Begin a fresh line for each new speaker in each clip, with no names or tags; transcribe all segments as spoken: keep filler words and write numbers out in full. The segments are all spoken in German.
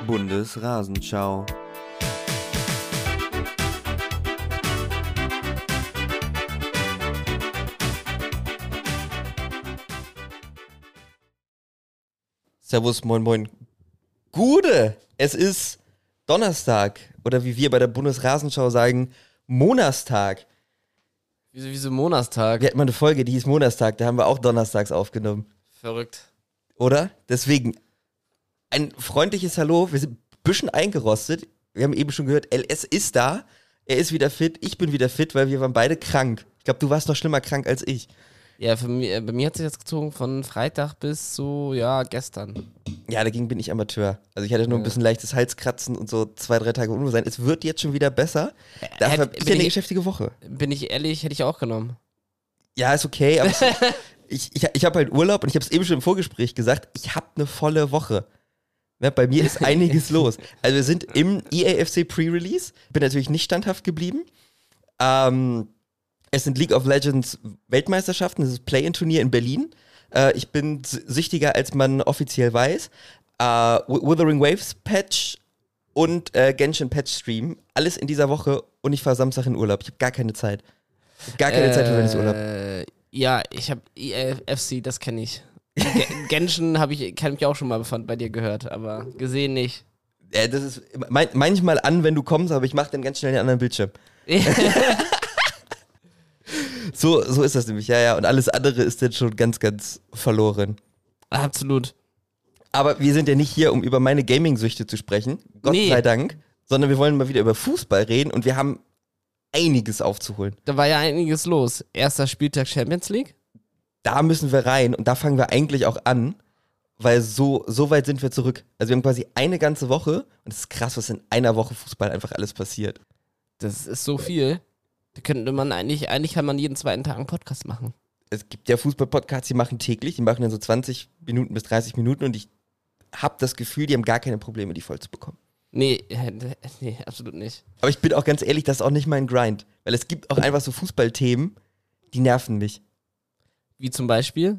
Bundesrasenschau.
Servus, moin, moin. Gude, es ist Donnerstag oder wie wir bei der Bundesrasenschau sagen, Monastag.
Wieso, wieso Monastag?
Wir hatten mal eine Folge, die hieß Monastag, da haben wir auch donnerstags aufgenommen.
Verrückt.
Oder? Deswegen ein freundliches Hallo, wir sind ein bisschen eingerostet. Wir haben eben schon gehört, L S ist da, er ist wieder fit, ich bin wieder fit, weil wir waren beide krank. Ich glaube, du warst noch schlimmer krank als ich.
Ja, für mich, bei mir hat sich das gezogen von Freitag bis so, ja, gestern.
Ja, dagegen bin ich Amateur. Also ich hatte nur ein bisschen leichtes Halskratzen und so zwei, drei Tage Unwohlsein. Es wird jetzt schon wieder besser. Dafür
Hätt-
ist ja
bin
eine
ich-
geschäftige Woche.
Bin ich ehrlich, hätte ich auch genommen.
Ja, ist okay, aber es, ich, ich, ich habe halt Urlaub und ich habe es eben schon im Vorgespräch gesagt, ich habe eine volle Woche. Ne, bei mir ist einiges los. Also wir sind im E A F C Pre-Release, bin natürlich nicht standhaft geblieben. Ähm, es sind League of Legends Weltmeisterschaften, das ist Play-In-Turnier in Berlin. Äh, ich bin s- süchtiger, als man offiziell weiß. Äh, W- Wuthering Waves Patch und äh, Genshin Patch Stream, alles in dieser Woche und ich fahre Samstag in Urlaub. Ich habe gar keine Zeit. Ich hab gar keine Zeit für Urlaub.
Äh, ja, ich habe E A F C, das kenne ich. Ge- Genshin habe ich, kann ich auch schon mal von bei dir gehört, aber gesehen nicht.
Äh, das ist mein, manchmal an, wenn du kommst, aber ich mache dann ganz schnell den anderen Bildschirm. So, so ist das nämlich, ja, ja. Und alles andere ist dann schon ganz, ganz verloren.
Absolut.
Aber wir sind ja nicht hier, um über meine Gaming-Süchte zu sprechen. Gott
Nee.
sei Dank. Sondern wir wollen mal wieder über Fußball reden und wir haben einiges aufzuholen.
Da war ja einiges los. Erster Spieltag Champions League.
Da müssen wir rein und da fangen wir eigentlich auch an, weil so, so weit sind wir zurück. Also wir haben quasi eine ganze Woche und es ist krass, was in einer Woche Fußball einfach alles passiert.
Das ist so viel. Da könnte man eigentlich, eigentlich kann man jeden zweiten Tag einen Podcast machen.
Es gibt ja Fußball-Podcasts, die machen täglich, die machen dann so zwanzig Minuten bis dreißig Minuten und ich habe das Gefühl, die haben gar keine Probleme, die voll zu bekommen.
Nee, äh, nee, absolut nicht.
Aber ich bin auch ganz ehrlich, das ist auch nicht mein Grind. Weil es gibt auch einfach so Fußballthemen, die nerven mich.
Wie zum Beispiel?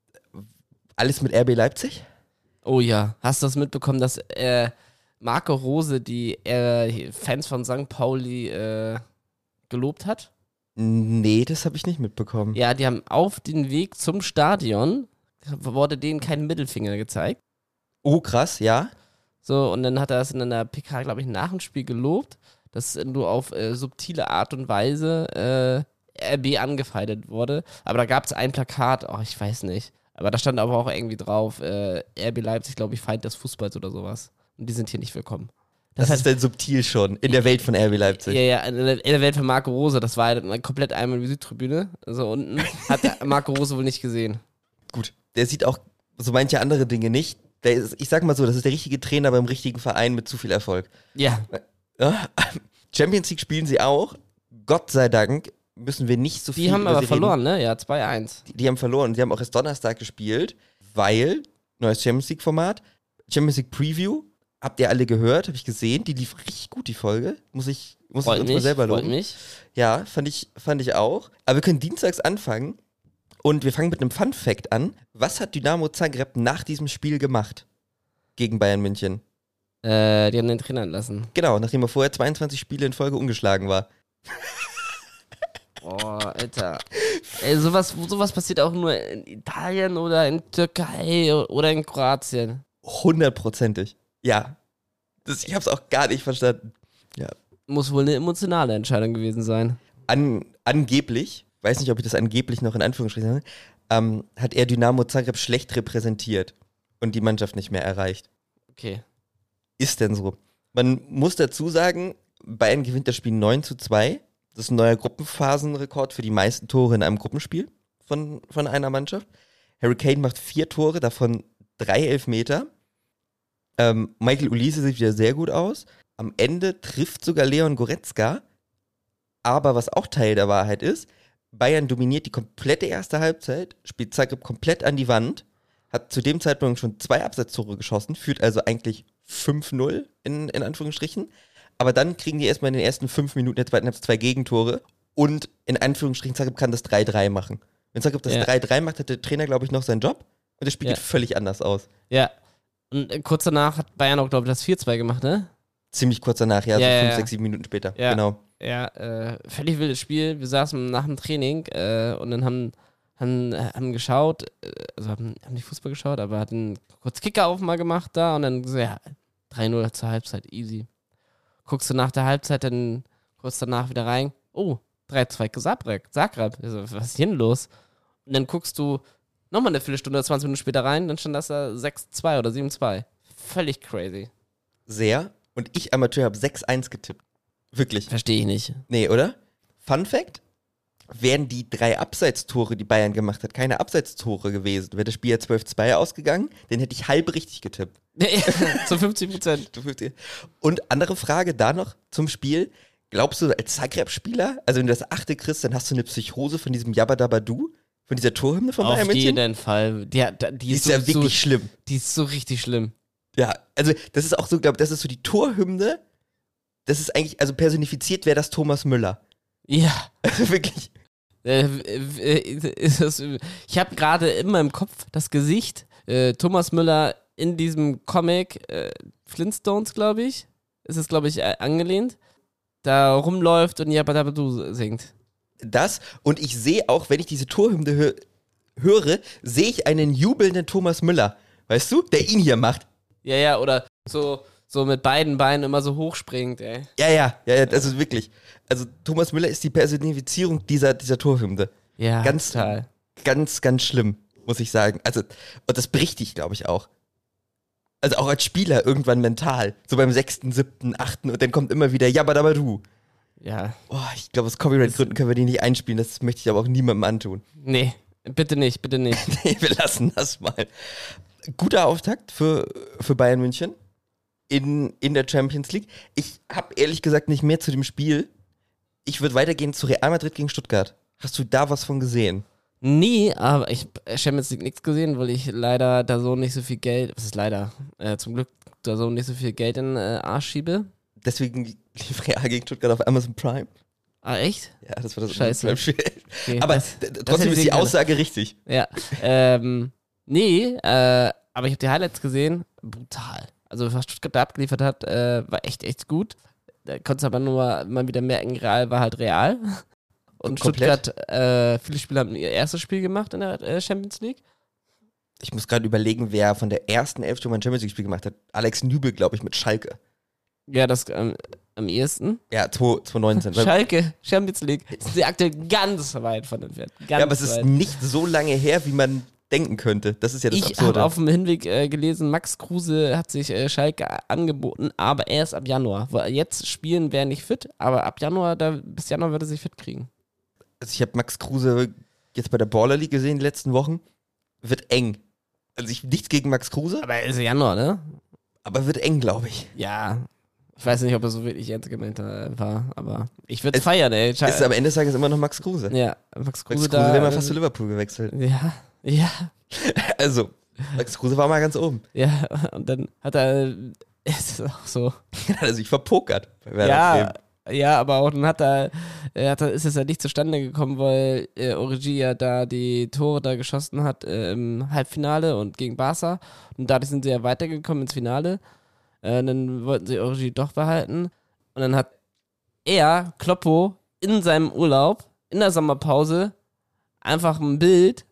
Alles mit R B Leipzig?
Oh ja, hast du das mitbekommen, dass äh, Marco Rose die äh, Fans von Sankt Pauli äh, gelobt hat?
Nee, das habe ich nicht mitbekommen.
Ja, die haben auf den Weg zum Stadion, wurde denen kein Mittelfinger gezeigt.
Oh, krass, ja.
So, und dann hat er es in einer P K, glaube ich, nach dem Spiel gelobt, dass nur auf äh, subtile Art und Weise äh, R B angefeindet wurde. Aber da gab es ein Plakat, oh, ich weiß nicht. Aber da stand aber auch irgendwie drauf, äh, R B Leipzig, glaube ich, Feind des Fußballs oder sowas. Und die sind hier nicht willkommen.
Das,
Das
ist dann subtil schon, in der Welt von R B Leipzig.
Ja, ja, in der, in der Welt von Marco Rose, das war halt komplett einmal die Südtribüne. Also unten hat der Marco Rose wohl nicht gesehen.
Gut, der sieht auch so manche andere Dinge nicht. Der ist, ich sag mal so, das ist der richtige Trainer beim richtigen Verein mit zu viel Erfolg.
Ja,
Ja, Champions League spielen sie auch. Gott sei Dank müssen wir nicht so viel
die haben
über
aber
sie
verloren, ne? Ja, zwei eins.
Die, die haben verloren. Die haben auch erst Donnerstag gespielt, weil, neues Champions League-Format, Champions League Preview, habt ihr alle gehört, habe ich gesehen, die lief richtig gut, die Folge. Muss ich, muss ich
Freut
uns mal
mich,
selber
freut
loben.
mich.
Ja, fand ich, fand ich auch. Aber wir können dienstags anfangen und wir fangen mit einem Fun-Fact an. Was hat Dynamo Zagreb nach diesem Spiel gemacht gegen Bayern München?
Äh, die haben den Trainer entlassen.
Genau, nachdem er vorher zweiundzwanzig Spiele in Folge ungeschlagen war.
Boah, Alter. Ey, sowas, sowas passiert auch nur in Italien oder in Türkei oder in Kroatien.
Hundertprozentig. Ja. Das, ich hab's auch gar nicht verstanden. Ja.
Muss wohl eine emotionale Entscheidung gewesen sein.
An, angeblich, weiß nicht, ob ich das angeblich noch in Anführungsstrichen sage, ähm, hat er Dynamo Zagreb schlecht repräsentiert und die Mannschaft nicht mehr erreicht.
Okay.
Ist denn so? Man muss dazu sagen, Bayern gewinnt das Spiel neun zu zwei. Das ist ein neuer Gruppenphasenrekord für die meisten Tore in einem Gruppenspiel von, von einer Mannschaft. Harry Kane macht vier Tore, davon drei Elfmeter. Ähm, Michael Olise sieht wieder sehr gut aus. Am Ende trifft sogar Leon Goretzka. Aber was auch Teil der Wahrheit ist, Bayern dominiert die komplette erste Halbzeit, spielt Zagreb komplett an die Wand, hat zu dem Zeitpunkt schon zwei Absetztore geschossen, führt also eigentlich fünf null in, in Anführungsstrichen. Aber dann kriegen die erstmal in den ersten fünf Minuten der zweiten Halbzeit zwei Gegentore und in Anführungsstrichen Zagreb kann das drei drei machen. Wenn Zagreb das
Ja.
drei drei macht, hat der Trainer, glaube ich, noch seinen Job und das Spiel
Ja.
geht völlig anders aus.
Ja. Und äh, kurz danach hat Bayern auch, glaube ich, das vier zwei gemacht, ne?
Ziemlich kurz danach, ja,
Ja,
so
ja,
fünf,
ja.
sechs, sieben Minuten später.
Ja.
Genau.
Ja, äh, völlig wildes Spiel. Wir saßen nach dem Training äh, und dann haben, haben, haben geschaut, äh, also haben, haben nicht Fußball geschaut, aber hatten kurz Kicker auf mal gemacht da und dann so, ja, drei null zur Halbzeit, easy. Guckst du nach der Halbzeit dann kurz danach wieder rein, oh, drei zwei Zagreb, Zagreb. Also, was ist hier denn los? Und dann guckst du nochmal eine Viertelstunde oder zwanzig Minuten später rein, dann stand das da sechs zwei oder sieben zwei. Völlig crazy.
Sehr. Und ich, Amateur, habe sechs eins getippt. Wirklich.
Verstehe ich nicht.
Nee, oder? Fun Fact: Wären die drei Abseitstore, die Bayern gemacht hat, keine Abseitstore gewesen, wäre das Spiel ja zwölf zwei ausgegangen, den hätte ich halb richtig getippt.
Zu fünfzig Prozent.
Und andere Frage da noch zum Spiel. Glaubst du, als Zagreb-Spieler, also wenn du das achte kriegst, dann hast du eine Psychose von diesem Jabba Dabba Du? Von dieser Torhymne von Bayern
Auf
München?
jeden Fall. Die, die,
Die ist
so,
ja wirklich
so,
schlimm.
Die ist so richtig schlimm.
Ja, also das ist auch so, glaube ich, das ist so die Torhymne. Das ist eigentlich, also personifiziert wäre das Thomas Müller.
Ja.
Also wirklich.
Äh, äh, ist das, ich habe gerade in meinem Kopf das Gesicht äh, Thomas Müller in diesem Comic äh, Flintstones, glaube ich. Ist es, glaube ich, äh, angelehnt. Da rumläuft und Jabba Dabba Du singt.
Das, und ich sehe auch, wenn ich diese Torhymne hö- höre, sehe ich einen jubelnden Thomas Müller. Weißt du? Der ihn hier macht.
Ja, ja, oder so, so mit beiden Beinen immer so hochspringt, ey.
Ja, ja, ja, ja, das ist wirklich. Also Thomas Müller ist die Personifizierung dieser, dieser Torhymne.
Ja,
Ganz,
total.
ganz, ganz schlimm, muss ich sagen. Also, und das bricht dich, glaube ich, auch. Also auch als Spieler irgendwann mental. So beim sechsten, siebten, achten und dann kommt immer wieder Jabba Dabba Du.
Ja.
Oh, ich glaube, aus Copyright-Gründen können wir die nicht einspielen. Das möchte ich aber auch niemandem antun.
Nee, bitte nicht, bitte nicht.
Nee, wir lassen das mal. Guter Auftakt für, für Bayern München in, in der Champions League. Ich habe ehrlich gesagt nicht mehr zu dem Spiel. Ich würde weitergehen zu Real Madrid gegen Stuttgart. Hast du da was von gesehen?
Nie, aber ich habe Champions League nichts gesehen, weil ich leider da so nicht so viel Geld, was ist leider, äh, zum Glück da so nicht so viel Geld in äh, Arsch schiebe.
Deswegen lief Real gegen Stuttgart auf Amazon Prime.
Ah, echt?
Ja, das war das
Scheiße.
Prime-Spiel.
Okay,
Aber
das-
d-
das
trotzdem
hätte
ist
ich
die
sehen
Aussage richtig.
Ja, ähm, nee, äh, aber ich habe die Highlights gesehen, brutal. Also was Stuttgart da abgeliefert hat, äh, war echt, echt gut. Da konntest du aber nur mal wieder merken, Real war halt real. Und
Komplett.
Stuttgart, äh, viele Spieler haben ihr erstes Spiel gemacht in der äh, Champions League.
Ich muss gerade überlegen, wer von der ersten Elf schon mal ein Champions League-Spiel gemacht hat. Alex Nübel, glaube ich, mit Schalke.
Ja, das ähm, am ehesten.
Ja, zwanzig neunzehn. Weil-
Schalke, Champions League, sind sie aktuell ganz weit von entfernt. Ganz
ja, aber es ist
weit.
nicht so lange her, wie man denken könnte. Das ist ja das
Ich
Absurde.
habe auf dem Hinweg äh, gelesen, Max Kruse hat sich äh, Schalke angeboten, aber erst ab Januar. Weil jetzt spielen wäre nicht fit, aber ab Januar, da, bis Januar würde er sich fit kriegen.
Also ich habe Max Kruse jetzt bei der Baller League gesehen die letzten Wochen. Wird eng. Also ich nichts gegen Max Kruse,
Aber ist Januar, ne?
aber wird eng, glaube ich.
Ja. Ich weiß nicht, ob er so wirklich ernst gemeint äh, war, aber ich würde
Es
feiern, ey.
Es ist am Ende des Tages immer noch Max Kruse.
Ja, Max Kruse
Max Kruse
da.
wäre mal fast zu Liverpool gewechselt.
Ja, ja,
Also, Max Kruse war mal ganz oben.
ja. Und dann hat er. Es ist auch so.
Dann hat er sich verpokert. Bei Werder
Ja,
Bremen.
ja, aber auch dann hat er, er hat, er- ist es ja nicht zustande gekommen, weil äh, Origi ja da die Tore da geschossen hat äh, im Halbfinale und gegen Barca. Und dadurch sind sie ja weitergekommen ins Finale. Äh, dann wollten sie Origi doch behalten. Und dann hat er, Kloppo, in seinem Urlaub, in der Sommerpause, einfach ein Bild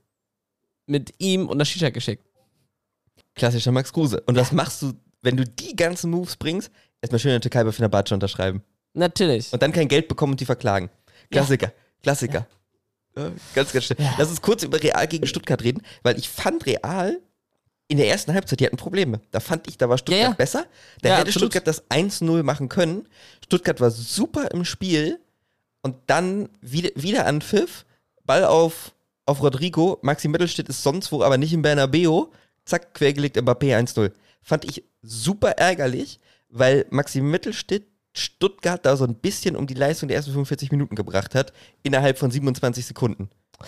mit ihm und der Shisha geschickt.
Klassischer Max Kruse. Und was machst du, wenn du die ganzen Moves bringst? Erstmal schön in der Türkei bei Fenerbahce unterschreiben.
Natürlich.
Und dann kein Geld bekommen und die verklagen. Klassiker. Klassiker. Ja, ganz, ganz schnell.
Ja.
Lass uns kurz über Real gegen Stuttgart reden, weil ich fand Real in der ersten Halbzeit, die hatten Probleme. Da fand ich, da war Stuttgart
Ja, ja.
besser. Da
Ja,
hätte
absolut.
Stuttgart das eins null machen können. Stuttgart war super im Spiel und dann wieder, wieder an Pfiff, Ball auf, auf Rodrigo, Maxi Mittelstädt ist sonst wo, aber nicht im Bernabeu, zack, quergelegt Mbappé eins null. Fand ich super ärgerlich, weil Maxi Mittelstädt Stuttgart da so ein bisschen um die Leistung der ersten fünfundvierzig Minuten gebracht hat, innerhalb von siebenundzwanzig Sekunden.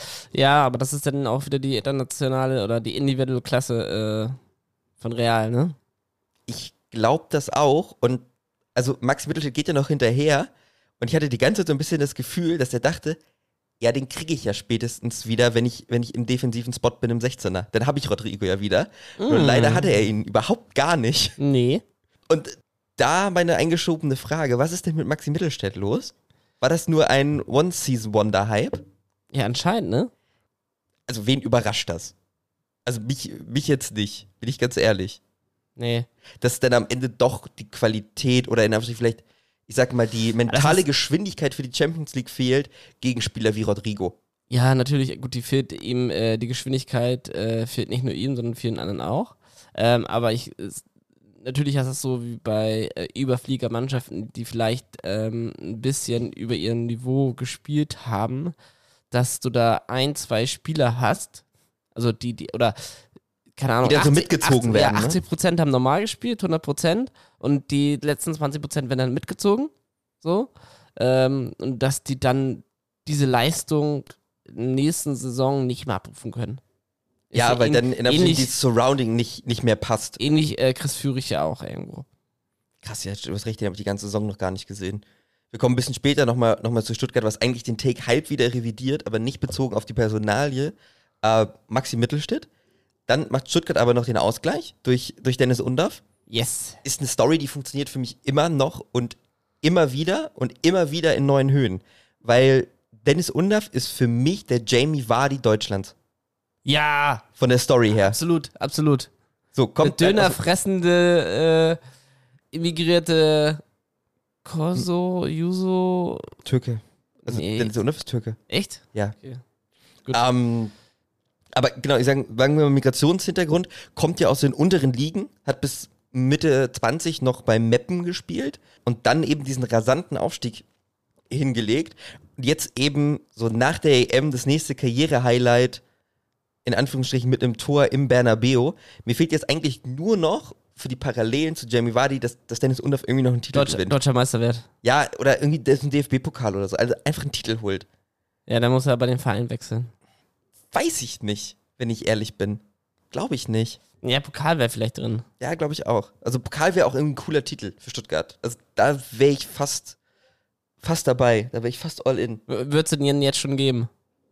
Ja, aber das ist dann auch wieder die internationale oder die individuelle Klasse äh, von Real, ne?
Ich glaube das auch und also Max Mittelstädt geht ja noch hinterher und ich hatte die ganze Zeit so ein bisschen das Gefühl, dass er dachte, ja, den kriege ich ja spätestens wieder, wenn ich, wenn ich im defensiven Spot bin im sechzehner. Dann habe ich Rodrigo ja wieder. Mm. Und leider hatte er ihn überhaupt gar nicht.
Nee.
Und da meine eingeschobene Frage, was ist denn mit Maxi Mittelstädt los? War das nur ein One-Season-Wonder-Hype?
Ja, anscheinend, ne?
Also wen überrascht das? Also mich, mich jetzt nicht, bin ich ganz ehrlich.
Nee.
Dass dann am Ende doch die Qualität oder in Anführungszeichen vielleicht, ich sag mal, die mentale Geschwindigkeit für die Champions League fehlt gegen Spieler wie Rodrigo.
Ja, natürlich, gut, die fehlt ihm, äh, die Geschwindigkeit äh, fehlt nicht nur ihm, sondern vielen anderen auch. Ähm, aber ich, es, natürlich ist das so wie bei äh, Überfliegermannschaften, die vielleicht ähm, ein bisschen über ihrem Niveau gespielt haben, dass du da ein, zwei Spieler hast, also die, die, oder keine Ahnung,
die dann so
achtzig,
mitgezogen
achtzig,
werden.
Ja, achtzig Prozent ne? haben normal gespielt, hundert Prozent und die letzten zwanzig Prozent werden dann mitgezogen. So. Ähm, und dass die dann diese Leistung in der nächsten Saison nicht mehr abrufen können. Ist
ja, weil dann in der
ähnlich,
die Surrounding nicht, nicht mehr passt.
Ähnlich äh, Chris Führig ja auch irgendwo.
Krass, ja, du hast recht, den habe ich die ganze Saison noch gar nicht gesehen. Wir kommen ein bisschen später nochmal noch mal zu Stuttgart, was eigentlich den Take halb wieder revidiert, aber nicht bezogen auf die Personalie. Äh, Maxi Mittelstädt. Dann macht Stuttgart aber noch den Ausgleich durch, durch Dennis Undaff.
Yes.
Ist eine Story, die funktioniert für mich immer noch und immer wieder und immer wieder in neuen Höhen. Weil Dennis Undaff ist für mich der Jamie Vardy Deutschlands.
Ja.
Von der Story her.
Absolut, absolut.
So, kommt
der Döner fressende, äh, immigrierte Koso, Juso.
Türke. Also
nee.
Dennis Undaff ist Türke.
Echt?
Ja.
Okay. Gut.
Ähm, aber genau, ich sage, sagen wir mal Migrationshintergrund, kommt ja aus den unteren Ligen, hat bis Mitte zwanzig noch bei Meppen gespielt und dann eben diesen rasanten Aufstieg hingelegt. Und jetzt eben so nach der E M das nächste Karriere-Highlight, in Anführungsstrichen mit einem Tor im Bernabeu. Mir fehlt jetzt eigentlich nur noch für die Parallelen zu Jamie Vardy, dass, dass Dennis Undaff irgendwie noch einen Titel
Deutsch,
gewinnt.
Deutscher Meister wird.
Ja, oder irgendwie das ein D F B-Pokal oder so. Also einfach einen Titel holt.
Ja, dann muss er aber den Verein wechseln.
Weiß ich nicht, wenn ich ehrlich bin. Glaube ich nicht.
Ja, Pokal wäre vielleicht drin.
Ja, glaube ich auch. Also Pokal wäre auch irgendwie ein cooler Titel für Stuttgart. Also da wäre ich fast, fast dabei. Da wäre ich fast all in.
Würdest du den jetzt schon geben?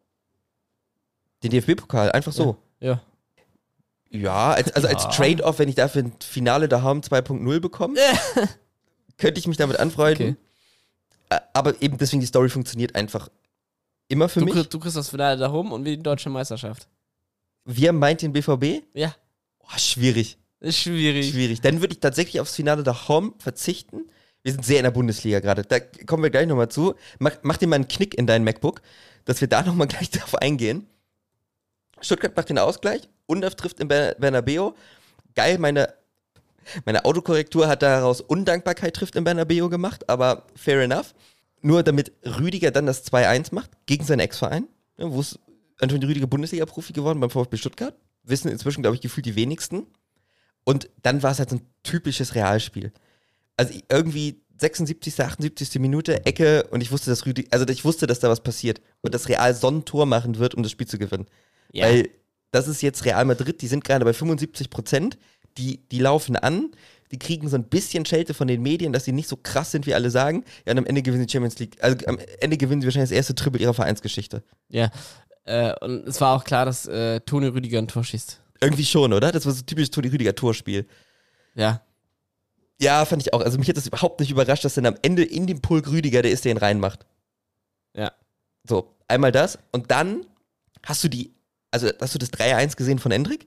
Den D F B-Pokal, einfach so.
Ja.
Ja, als, also
Ja.
als Trade-off, wenn ich dafür ein Finale daheim zwei Punkt null bekomme, könnte ich mich damit anfreunden.
Okay.
Aber eben deswegen, die Story funktioniert einfach immer für
Du,
mich.
kriegst, du kriegst das Finale da oben und wir die deutsche Meisterschaft.
Wir meint den B V B?
Ja.
Oh, schwierig.
Ist schwierig.
Schwierig. Dann würde ich tatsächlich aufs Finale daheim verzichten. Wir sind sehr in der Bundesliga gerade. Da kommen wir gleich nochmal zu. Mach, mach dir mal einen Knick in dein MacBook, dass wir da nochmal gleich drauf eingehen. Stuttgart macht den Ausgleich. Undaff trifft in Ber- Bernabeu. Geil, meine, meine Autokorrektur hat daraus Undankbarkeit trifft in Bernabeu gemacht, aber fair enough. Nur damit Rüdiger dann das zwei eins macht gegen seinen Ex-Verein, ja, wo es Antonio Rüdiger Bundesliga-Profi geworden beim VfB Stuttgart. Wissen inzwischen, glaube ich, gefühlt die wenigsten. Und dann war es halt so ein typisches Realspiel. Also irgendwie sechsundsiebzigste, achtundsiebzigste Minute, Ecke und ich wusste, dass Rüdiger, also ich wusste, dass da was passiert und dass Real so ein Tor machen wird, um das Spiel zu gewinnen.
Ja.
Weil das ist jetzt Real Madrid, die sind gerade bei fünfundsiebzig Prozent, die, die laufen an, die kriegen so ein bisschen Schelte von den Medien, dass sie nicht so krass sind, wie alle sagen. Ja, und am Ende gewinnen sie Champions League, also am Ende gewinnen sie wahrscheinlich das erste Triple ihrer Vereinsgeschichte.
Ja. Äh, und es war auch klar, dass äh, Toni Rüdiger ein Tor schießt.
Irgendwie schon, oder? Das war so ein typisches Toni Rüdiger Torspiel.
Ja.
Ja, fand ich auch. Also mich hat das überhaupt nicht überrascht, dass dann am Ende in dem Pulk Rüdiger, der ist, der ihn reinmacht.
Ja.
So, einmal das. Und dann hast du die, also hast du das drei eins gesehen von Endrick?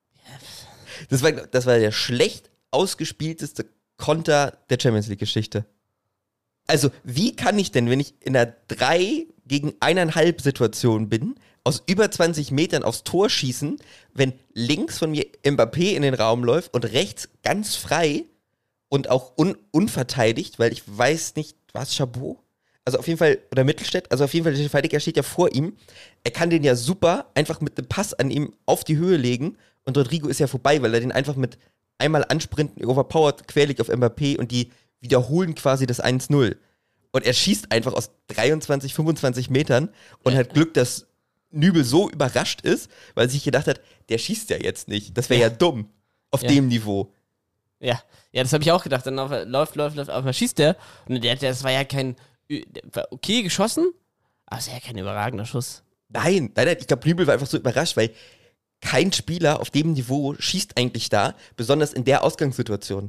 Das war, das war der schlecht ausgespielteste Konter der Champions League-Geschichte. Also, wie kann ich denn, wenn ich in einer drei gegen eineinhalb Situation bin, aus über zwanzig Metern aufs Tor schießen, wenn links von mir Mbappé in den Raum läuft und rechts ganz frei und auch un unverteidigt, weil ich weiß nicht, was Chabot? Also auf jeden Fall, oder Mittelstädt, also auf jeden Fall, der Verteidiger steht ja vor ihm. Er kann den ja super einfach mit dem Pass an ihm auf die Höhe legen und Rodrigo ist ja vorbei, weil er den einfach mit einmal ansprinten, overpowered, querlegt auf Mbappé und die wiederholen quasi das eins null. Und er schießt einfach aus dreiundzwanzig, fünfundzwanzig Metern und
Ja.
hat Glück, dass Nübel so überrascht ist, weil er sich gedacht hat, der schießt ja jetzt nicht. Das wäre ja. ja dumm auf
Ja.
dem Niveau.
Ja. Ja, das habe ich auch gedacht. Dann auf, läuft, läuft, läuft, auf einmal schießt der. Und der, der, das war ja kein. Der war okay geschossen, Aber es ist ja kein überragender Schuss.
Nein, nein, nein, ich glaube, Nübel war einfach so überrascht, weil kein Spieler auf dem Niveau schießt eigentlich da, besonders in der Ausgangssituation.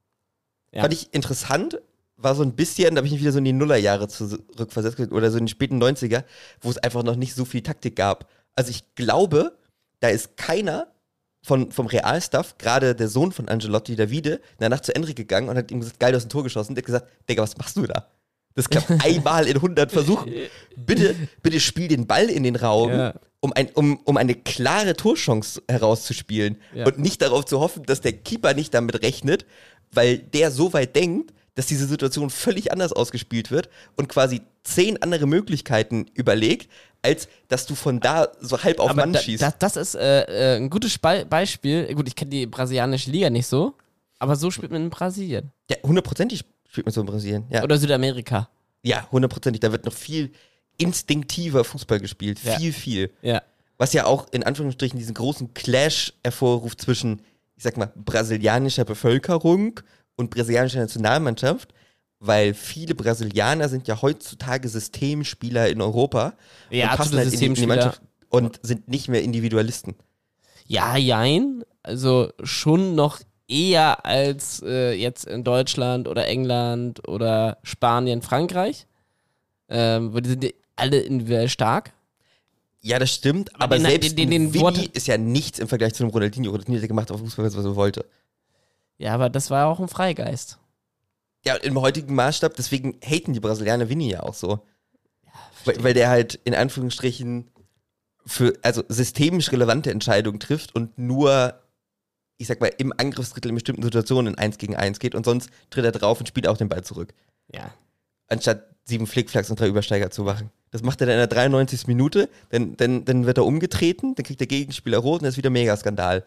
Ja.
Fand ich interessant, war so ein bisschen, da habe ich mich wieder so in die Nullerjahre zurückversetzt oder so in die späten neunziger, wo es einfach noch nicht so viel Taktik gab. Also ich glaube, da ist keiner von, vom Realstaff, gerade der Sohn von Ancelotti, Davide, danach zu Enrique gegangen und hat ihm gesagt, geil, du hast ein Tor geschossen. Der hat gesagt, Digga, was machst du da? Das klappt einmal in hundert Versuchen. Bitte, bitte spiel den Ball in den Raum,
Ja.
um, ein, um, um eine klare Torchance herauszuspielen
Ja.
und nicht darauf zu hoffen, dass der Keeper nicht damit rechnet, weil der so weit denkt, dass diese Situation völlig anders ausgespielt wird und quasi zehn andere Möglichkeiten überlegt, als dass du von da so halb auf
Aber
Mann
da,
schießt.
da, das ist äh, äh, ein gutes Be- Beispiel. Gut, ich kenne die brasilianische Liga nicht so, aber so spielt man in Brasilien.
Ja, hundertprozentig spielt man so in Brasilien. Ja,
Oder Südamerika.
ja hundertprozentig. Da wird noch viel instinktiver Fußball gespielt.
Ja.
Viel, viel.
Ja.
Was ja auch in Anführungsstrichen diesen großen Clash hervorruft zwischen, ich sag mal, brasilianischer Bevölkerung und brasilianischer Nationalmannschaft, weil viele Brasilianer sind ja heutzutage Systemspieler in Europa
Ja,
und passen
absolute
halt in die, in die
Systemspieler.
Mannschaft und sind nicht mehr Individualisten.
Ja, jein. Also schon noch eher als äh, jetzt in Deutschland oder England oder Spanien, Frankreich. Ähm, weil die sind ja alle individuell stark.
Ja, das stimmt, aber
den-
selbst
den- den
Vini
Wort-
ist ja nichts im Vergleich zu einem Ronaldinho. Ronaldinho hat ja gemacht auf Fußball, was er wollte.
Ja, aber das war auch ein Freigeist.
Ja, im heutigen Maßstab, deswegen haten die Brasilianer Vini ja auch so. weil, weil der halt in Anführungsstrichen für, also systemisch relevante Entscheidungen trifft und nur, ich sag mal, im Angriffsdrittel in bestimmten Situationen in eins gegen eins geht und sonst tritt er drauf und spielt auch den Ball zurück.
Ja.
Anstatt sieben Flickflacks und drei Übersteiger zu machen. Das macht er dann in der dreiundneunzigsten Minute, dann, dann, dann wird er umgetreten, dann kriegt der Gegenspieler rot und das ist wieder Megaskandal.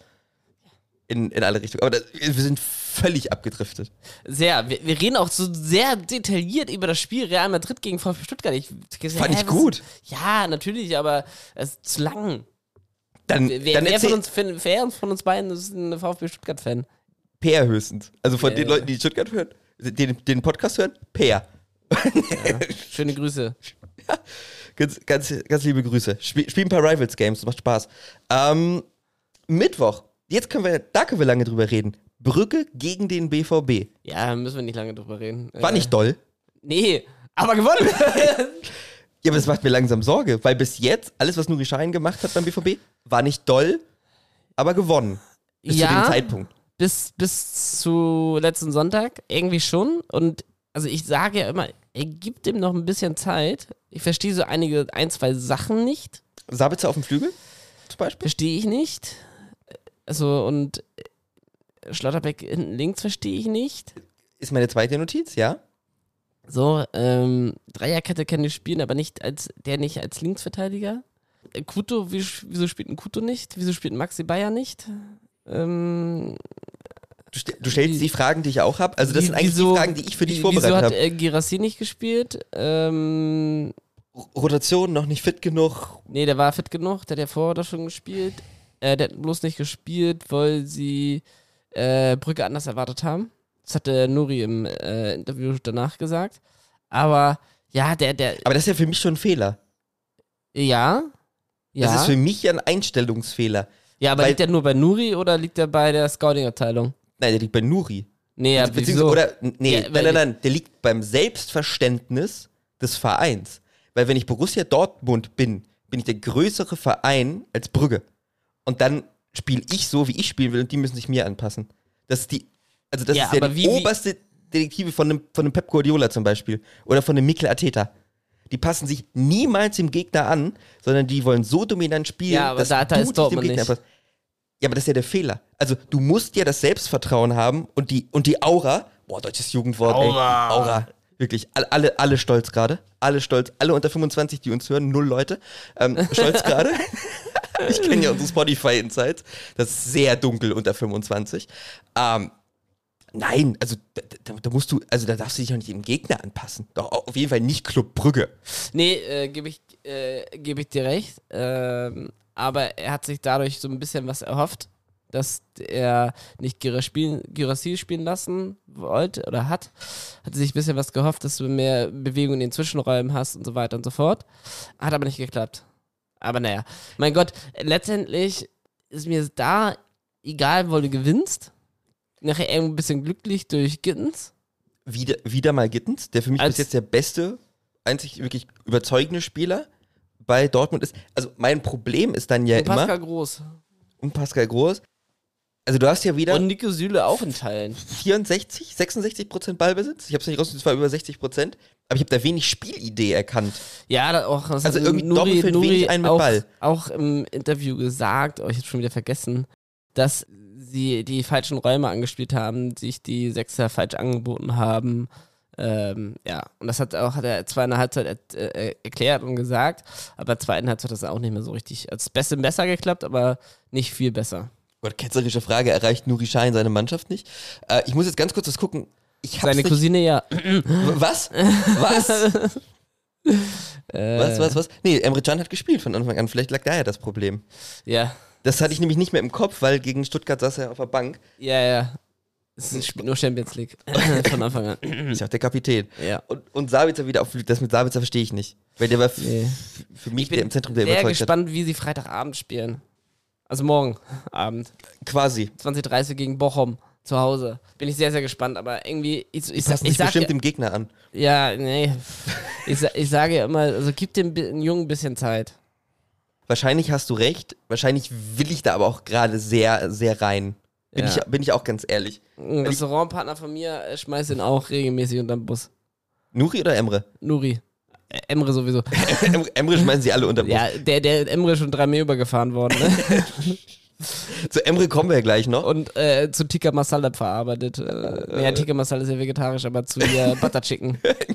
In, in alle Richtungen. Aber das, wir sind völlig abgedriftet.
Sehr. Wir, wir reden auch so sehr detailliert über das Spiel Real Madrid gegen VfB Stuttgart. Ich,
Fand ich gut.
Ja, natürlich, aber es ist zu lang.
Dann,
Wer,
dann
wer,
erzähl,
von uns, wer von uns beiden ist ein VfB Stuttgart-Fan?
Peer höchstens. Also von
Ja,
den
ja.
Leuten, die Stuttgart hören, den, den Podcast hören, Peer.
Schöne Grüße.
Ganz, ganz, ganz liebe Grüße. Spiel, spiel ein paar Rivals-Games, das macht Spaß. Ähm, Mittwoch. Jetzt können wir, da können wir lange drüber reden. Brügge gegen den B V B.
Ja, müssen wir nicht lange drüber reden.
War
Äh,
nicht doll.
Nee, aber gewonnen.
Ja, aber das macht mir langsam Sorge, weil bis jetzt, alles, was Nuri Sahin gemacht hat beim B V B, war nicht doll, aber gewonnen. Bis zu dem
Ja,
Zeitpunkt.
bis, bis zu letzten Sonntag irgendwie schon. Und also ich sage ja immer, er gibt ihm noch ein bisschen Zeit. Ich verstehe so einige, ein, zwei Sachen nicht.
Sabitzer auf dem Flügel, zum Beispiel?
Verstehe ich nicht. Also und Schlotterbeck hinten links verstehe ich nicht.
Ist meine zweite Notiz, ja.
So, ähm, Dreierkette kann ich spielen, aber nicht als, der nicht als Linksverteidiger. Äh, Kuto, wie, wieso spielt ein Kuto nicht? Wieso spielt ein Maxi Bayer nicht? Ähm,
Du, st du stellst die Fragen, die ich auch habe. Also das
wie-
sind eigentlich
wieso-
die Fragen, die ich für dich
wie-
vorbereitet
Wieso hat
habe.
äh, Girassi nicht gespielt? Ähm,
Rotation noch nicht fit genug.
nee, der war fit genug, der hat ja vorher doch schon gespielt. Äh, der hat bloß nicht gespielt, weil sie äh, Brügge anders erwartet haben. Das hat der Nuri im äh, Interview danach gesagt. Aber ja, der, der,
Aber das ist ja für mich schon ein Fehler.
ja. Ja,
Das ist für mich ja ein Einstellungsfehler.
ja aber
weil-
liegt der nur bei Nuri oder liegt der bei der Scouting-Abteilung?
Nein, der liegt bei Nuri.
Nee, ja,
Beziehungsweise,
wieso?
oder, nee,
Ja,
nein,
weil-
nein, nein, der liegt beim Selbstverständnis des Vereins. Weil wenn ich Borussia Dortmund bin, bin ich der größere Verein als Brügge. Und dann spiele ich so, wie ich spielen will und die müssen sich mir anpassen. Das ist die, also das
Ja,
ist ja
aber
die
wie- wie-
oberste Detektive von einem, von einem Pep Guardiola zum Beispiel. Oder von einem Mikel Arteta. Die passen sich niemals dem Gegner an, sondern die wollen so dominant spielen,
Ja, aber
dass
da- da
du
ist
dich dem
Dortmund
Gegner
nicht.
anpasst. Ja, aber das ist ja der Fehler. Also, du musst ja das Selbstvertrauen haben und die, und die Aura. Boah, deutsches Jugendwort, ey.
Aura.
Aura. Wirklich. Alle, alle, alle stolz gerade. Alle stolz. Alle unter fünfundzwanzig, die uns hören. Null Leute. Ähm, stolz gerade. Ich kenne ja unsere Spotify-Insights. Das ist sehr dunkel unter fünfundzwanzig. Ähm, nein, also, da, da, da musst du, also, da darfst du dich auch nicht dem Gegner anpassen. Doch, auf jeden Fall nicht Club Brügge.
Nee, äh, gebe ich, äh, geb ich dir recht. Ähm, aber er hat sich dadurch so ein bisschen was erhofft. dass er nicht Girassi spielen lassen wollte oder hat. Hatte sich ein bisschen was gehofft, dass du mehr Bewegung in den Zwischenräumen hast und so weiter und so fort. Hat aber nicht geklappt. Aber naja, mein Gott, letztendlich ist mir da egal, wo du gewinnst. Nachher irgendwo ein bisschen glücklich durch Gittens.
Wieder, wieder mal Gittens, der für mich
Als-
bis jetzt der beste, einzig wirklich überzeugende Spieler bei Dortmund ist. Also mein Problem ist dann ja
Und
immer,
Pascal Groß.
und Pascal Groß, also du hast ja wieder
Und Nico Süle auch in Teilen.
vierundsechzig, sechsundsechzig Prozent Ballbesitz. Ich habe es nicht rausgefunden, es war über sechzig Prozent. Aber ich habe da wenig Spielidee erkannt.
Ja, da auch. Das
Also
hat
irgendwie
Nuri,
Dortmund fällt
Nuri
wenig ein mit
auch,
Ball.
auch im Interview gesagt, oh, ich habe schon wieder vergessen, dass sie die falschen Räume angespielt haben, sich die Sechser falsch angeboten haben. Ähm, ja, und das hat auch hat er zwar in der Halbzeit er, äh, erklärt und gesagt, aber in der zweiten Halbzeit hat das auch nicht mehr so richtig. Also es ist besser geklappt, aber nicht viel besser.
Gott, ketzerische Frage, erreicht Nuri Sahin seine Mannschaft nicht? Äh, ich muss jetzt ganz kurz was gucken. Ich hab's
Seine
nicht-
Cousine ja.
Was? Was?
Äh,
Was, was, was? Nee, Emre Can hat gespielt von Anfang an. Vielleicht lag daher das Problem.
Ja,
Das hatte ich nämlich nicht mehr im Kopf, weil gegen Stuttgart saß er auf der Bank.
ja, ja. Es ist- spielt nur Champions League von Anfang an.
Ist ja auch der Kapitän.
Ja.
Und, und Sabitzer wieder auf, das mit Sabitzer verstehe ich nicht. Weil der war f-
Nee.
f- für mich
Ich bin
der im Zentrum der
sehr
überzeugt
gespannt, wie sie Freitagabend spielen. Also morgen Abend.
hat. Quasi.
zwanzig Uhr dreißig gegen Bochum zu Hause. Bin ich sehr, sehr gespannt, aber irgendwie, ich, ich,
Ich
sag,
passe
ich
sich
sag
bestimmt
ja,
dem Gegner an.
ja, nee, ich, sa- ich sage ja immer, also gib dem Bi- einen Jungen ein bisschen Zeit.
Wahrscheinlich hast du recht. Wahrscheinlich will ich da aber auch gerade sehr, sehr rein. Bin,
Ja.
ich, bin ich auch ganz ehrlich.
Ein Restaurantpartner von mir äh, schmeißt ihn auch regelmäßig unter den Bus.
Nuri oder Emre?
Nuri. Äh, Emre sowieso.
Emre, Emre schmeißen sie alle unter den Bus.
Ja, der, der Emre ist schon dreimal übergefahren worden, ne?
Zu Emre kommen wir ja gleich noch.
Und äh, zu Tikka Masala verarbeitet. Äh, naja, Tikka Masala ist ja vegetarisch, aber zu ihr Butter Chicken.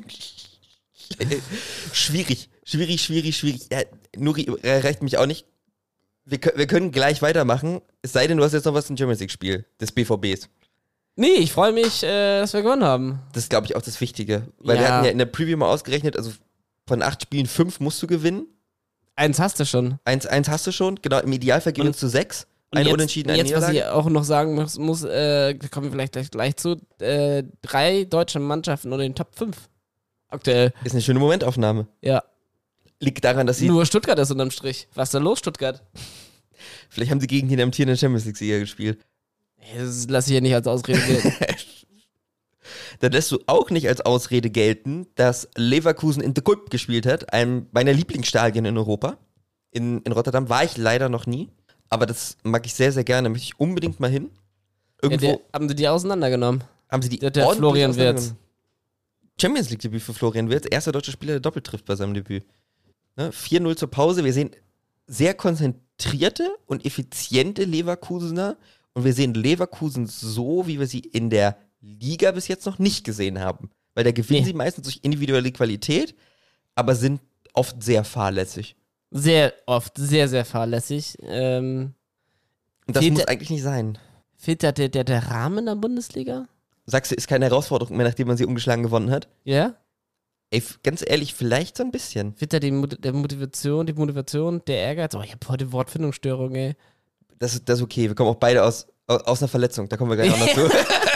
Schwierig, schwierig, schwierig, schwierig. Ja, Nuri erreicht mich auch nicht. Wir, kö- wir können gleich weitermachen. Es sei denn, du hast jetzt noch was im Champions League-Spiel des B V Bs.
Nee, ich freue mich, äh, dass wir gewonnen haben.
Das ist, glaube ich, auch das Wichtige. Weil wir
Ja.
hatten ja in der Preview mal ausgerechnet, also von acht Spielen fünf musst du gewinnen.
Eins hast du schon.
Eins, eins hast du schon. Genau, im Idealfall gehen
Und-
uns zu sechs.
Und
Ein
jetzt,
Unentschieden, eine
jetzt, was
Niederlage.
ich auch noch sagen muss, muss äh, da kommen wir vielleicht gleich, gleich zu, äh, drei deutsche Mannschaften unter den Top fünf. Aktuell.
Ist eine schöne Momentaufnahme.
Ja.
Liegt daran, dass sie,
Nur Stuttgart ist unterm Strich. Was ist da los, Stuttgart?
vielleicht haben sie gegen den amtierenden Champions League-Sieger gespielt.
Das lasse ich ja nicht als Ausrede gelten.
Dann lässt du auch nicht als Ausrede gelten, dass Leverkusen in De Kuip gespielt hat, einem meiner Lieblingsstadien in Europa. In, in Rotterdam war ich leider noch nie, aber das mag ich sehr, sehr gerne. Möchte ich unbedingt mal hin.
Ja,
Irgendwo
der, haben sie die auseinandergenommen?
haben sie die
Der, der
ordentlich
Florian Wirtz.
auseinandergenommen. Champions League-Debüt für Florian Wirtz. Erster deutscher Spieler, der doppelt trifft bei seinem Debüt. Ne? vier null zur Pause. Wir sehen sehr konzentrierte und effiziente Leverkusener. Und wir sehen Leverkusen so, wie wir sie in der Liga bis jetzt noch nicht gesehen haben. Weil da gewinnen
Nee.
sie meistens durch individuelle Qualität, aber sind oft sehr fahrlässig.
Sehr oft, sehr, sehr fahrlässig. Ähm,
Und das
Fehlt
muss
der-
eigentlich nicht sein.
fehlt da der, der, der Rahmen in der Bundesliga?
Sagst du, ist keine Herausforderung mehr, nachdem man sie ungeschlagen gewonnen hat?
Ja?
Ey, f- ganz ehrlich, vielleicht so ein bisschen.
Fehlt da die Mot der Motivation, die Motivation, der Ehrgeiz? Oh, ich habe heute Wortfindungsstörung, ey.
Das, ist- das ist okay. Wir kommen auch beide aus, aus, aus einer Verletzung. Da kommen wir gleich auch noch zu.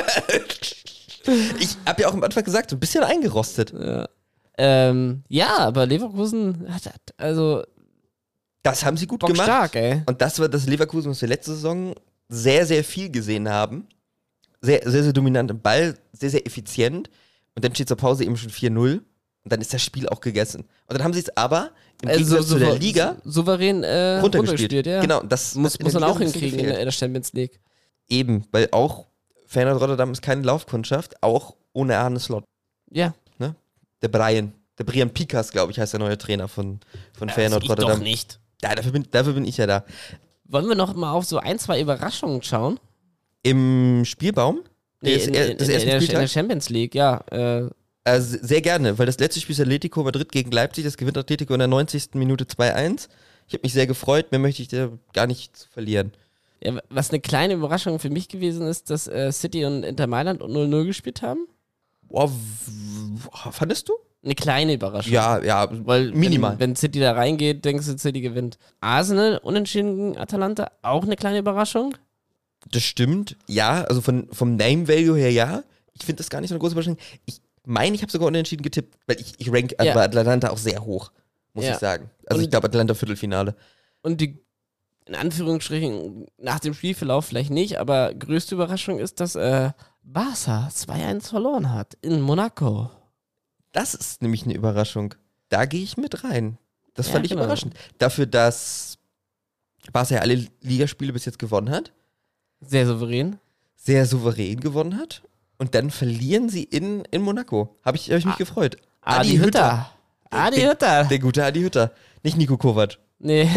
Ich habe ja auch am Anfang gesagt, so ein bisschen eingerostet.
Ja. Ähm, ja, aber Leverkusen hat, hat also
Das haben sie gut
Bock
gemacht.
stark, ey.
Und das war das Leverkusen, was wir letzte Saison sehr, sehr viel gesehen haben. Sehr, sehr, sehr dominant im Ball, sehr, sehr effizient. Und dann steht zur Pause eben schon vier null. Und dann ist das Spiel auch gegessen. Und dann haben sie es aber im
Also,
Gegensatz zu der
souver-
Liga
souverän äh,
runtergespielt.
runtergespielt, ja.
Genau, das
Muss,
das in
muss
der
man
Liga
auch
ein bisschen
hinkriegen in
gefehlt.
der, in der Champions League.
Eben, weil auch Feyenoord Rotterdam ist keine Laufkundschaft, auch ohne Arne Slot.
Ja.
Der Brian, der Brian Pikas, glaube ich, heißt der neue Trainer von, von Feyenoord
ich
Rotterdam.
doch nicht.
Ja, dafür bin, dafür bin ich ja da.
Wollen wir noch mal auf so ein, zwei Überraschungen schauen?
Im Spielbaum,
Nee,
des,
in,
er-
in,
des
in,
ersten
in, der, in der
Spieltags,
Champions League, ja. Äh,
äh, sehr gerne, weil das letzte Spiel ist Atletico Madrid gegen Leipzig, das gewinnt Atletico in der neunzigsten Minute zwei eins. Ich habe mich sehr gefreut, mehr möchte ich da gar nicht zu verlieren.
ja, was eine kleine Überraschung für mich gewesen ist, dass äh, City und Inter Mailand null null gespielt haben.
Boah, w- fandest du?
Eine kleine Überraschung.
Ja, ja,
Weil
minimal.
Wenn, wenn City da reingeht, denkst du, City gewinnt. Arsenal, unentschieden gegen Atalanta, auch eine kleine Überraschung.
Das stimmt, ja, also von, vom Name-Value her ja. Ich finde das gar nicht so eine große Überraschung. Ich meine, ich habe sogar unentschieden getippt, weil ich, ich rank
Ja.
Atlanta auch sehr hoch, muss
Ja.
ich sagen. Also
Und-
ich glaube Atlanta Viertelfinale.
Und die, in Anführungsstrichen, nach dem Spielverlauf vielleicht nicht, aber größte Überraschung ist, dass äh, Barca zwei eins verloren hat in Monaco.
Das ist nämlich eine Überraschung. Da gehe ich mit rein. Das
Ja,
fand ich
genau.
überraschend. Dafür, dass Barca ja alle Ligaspiele bis jetzt gewonnen hat,
Sehr souverän.
sehr souverän gewonnen hat und dann verlieren sie in, in Monaco. Habe ich, hab ich mich
Ah.
gefreut.
Adi Hütter. Adi
Der-
Hütter.
Der gute Adi Hütter. Nicht Nico Kovac.
Nee.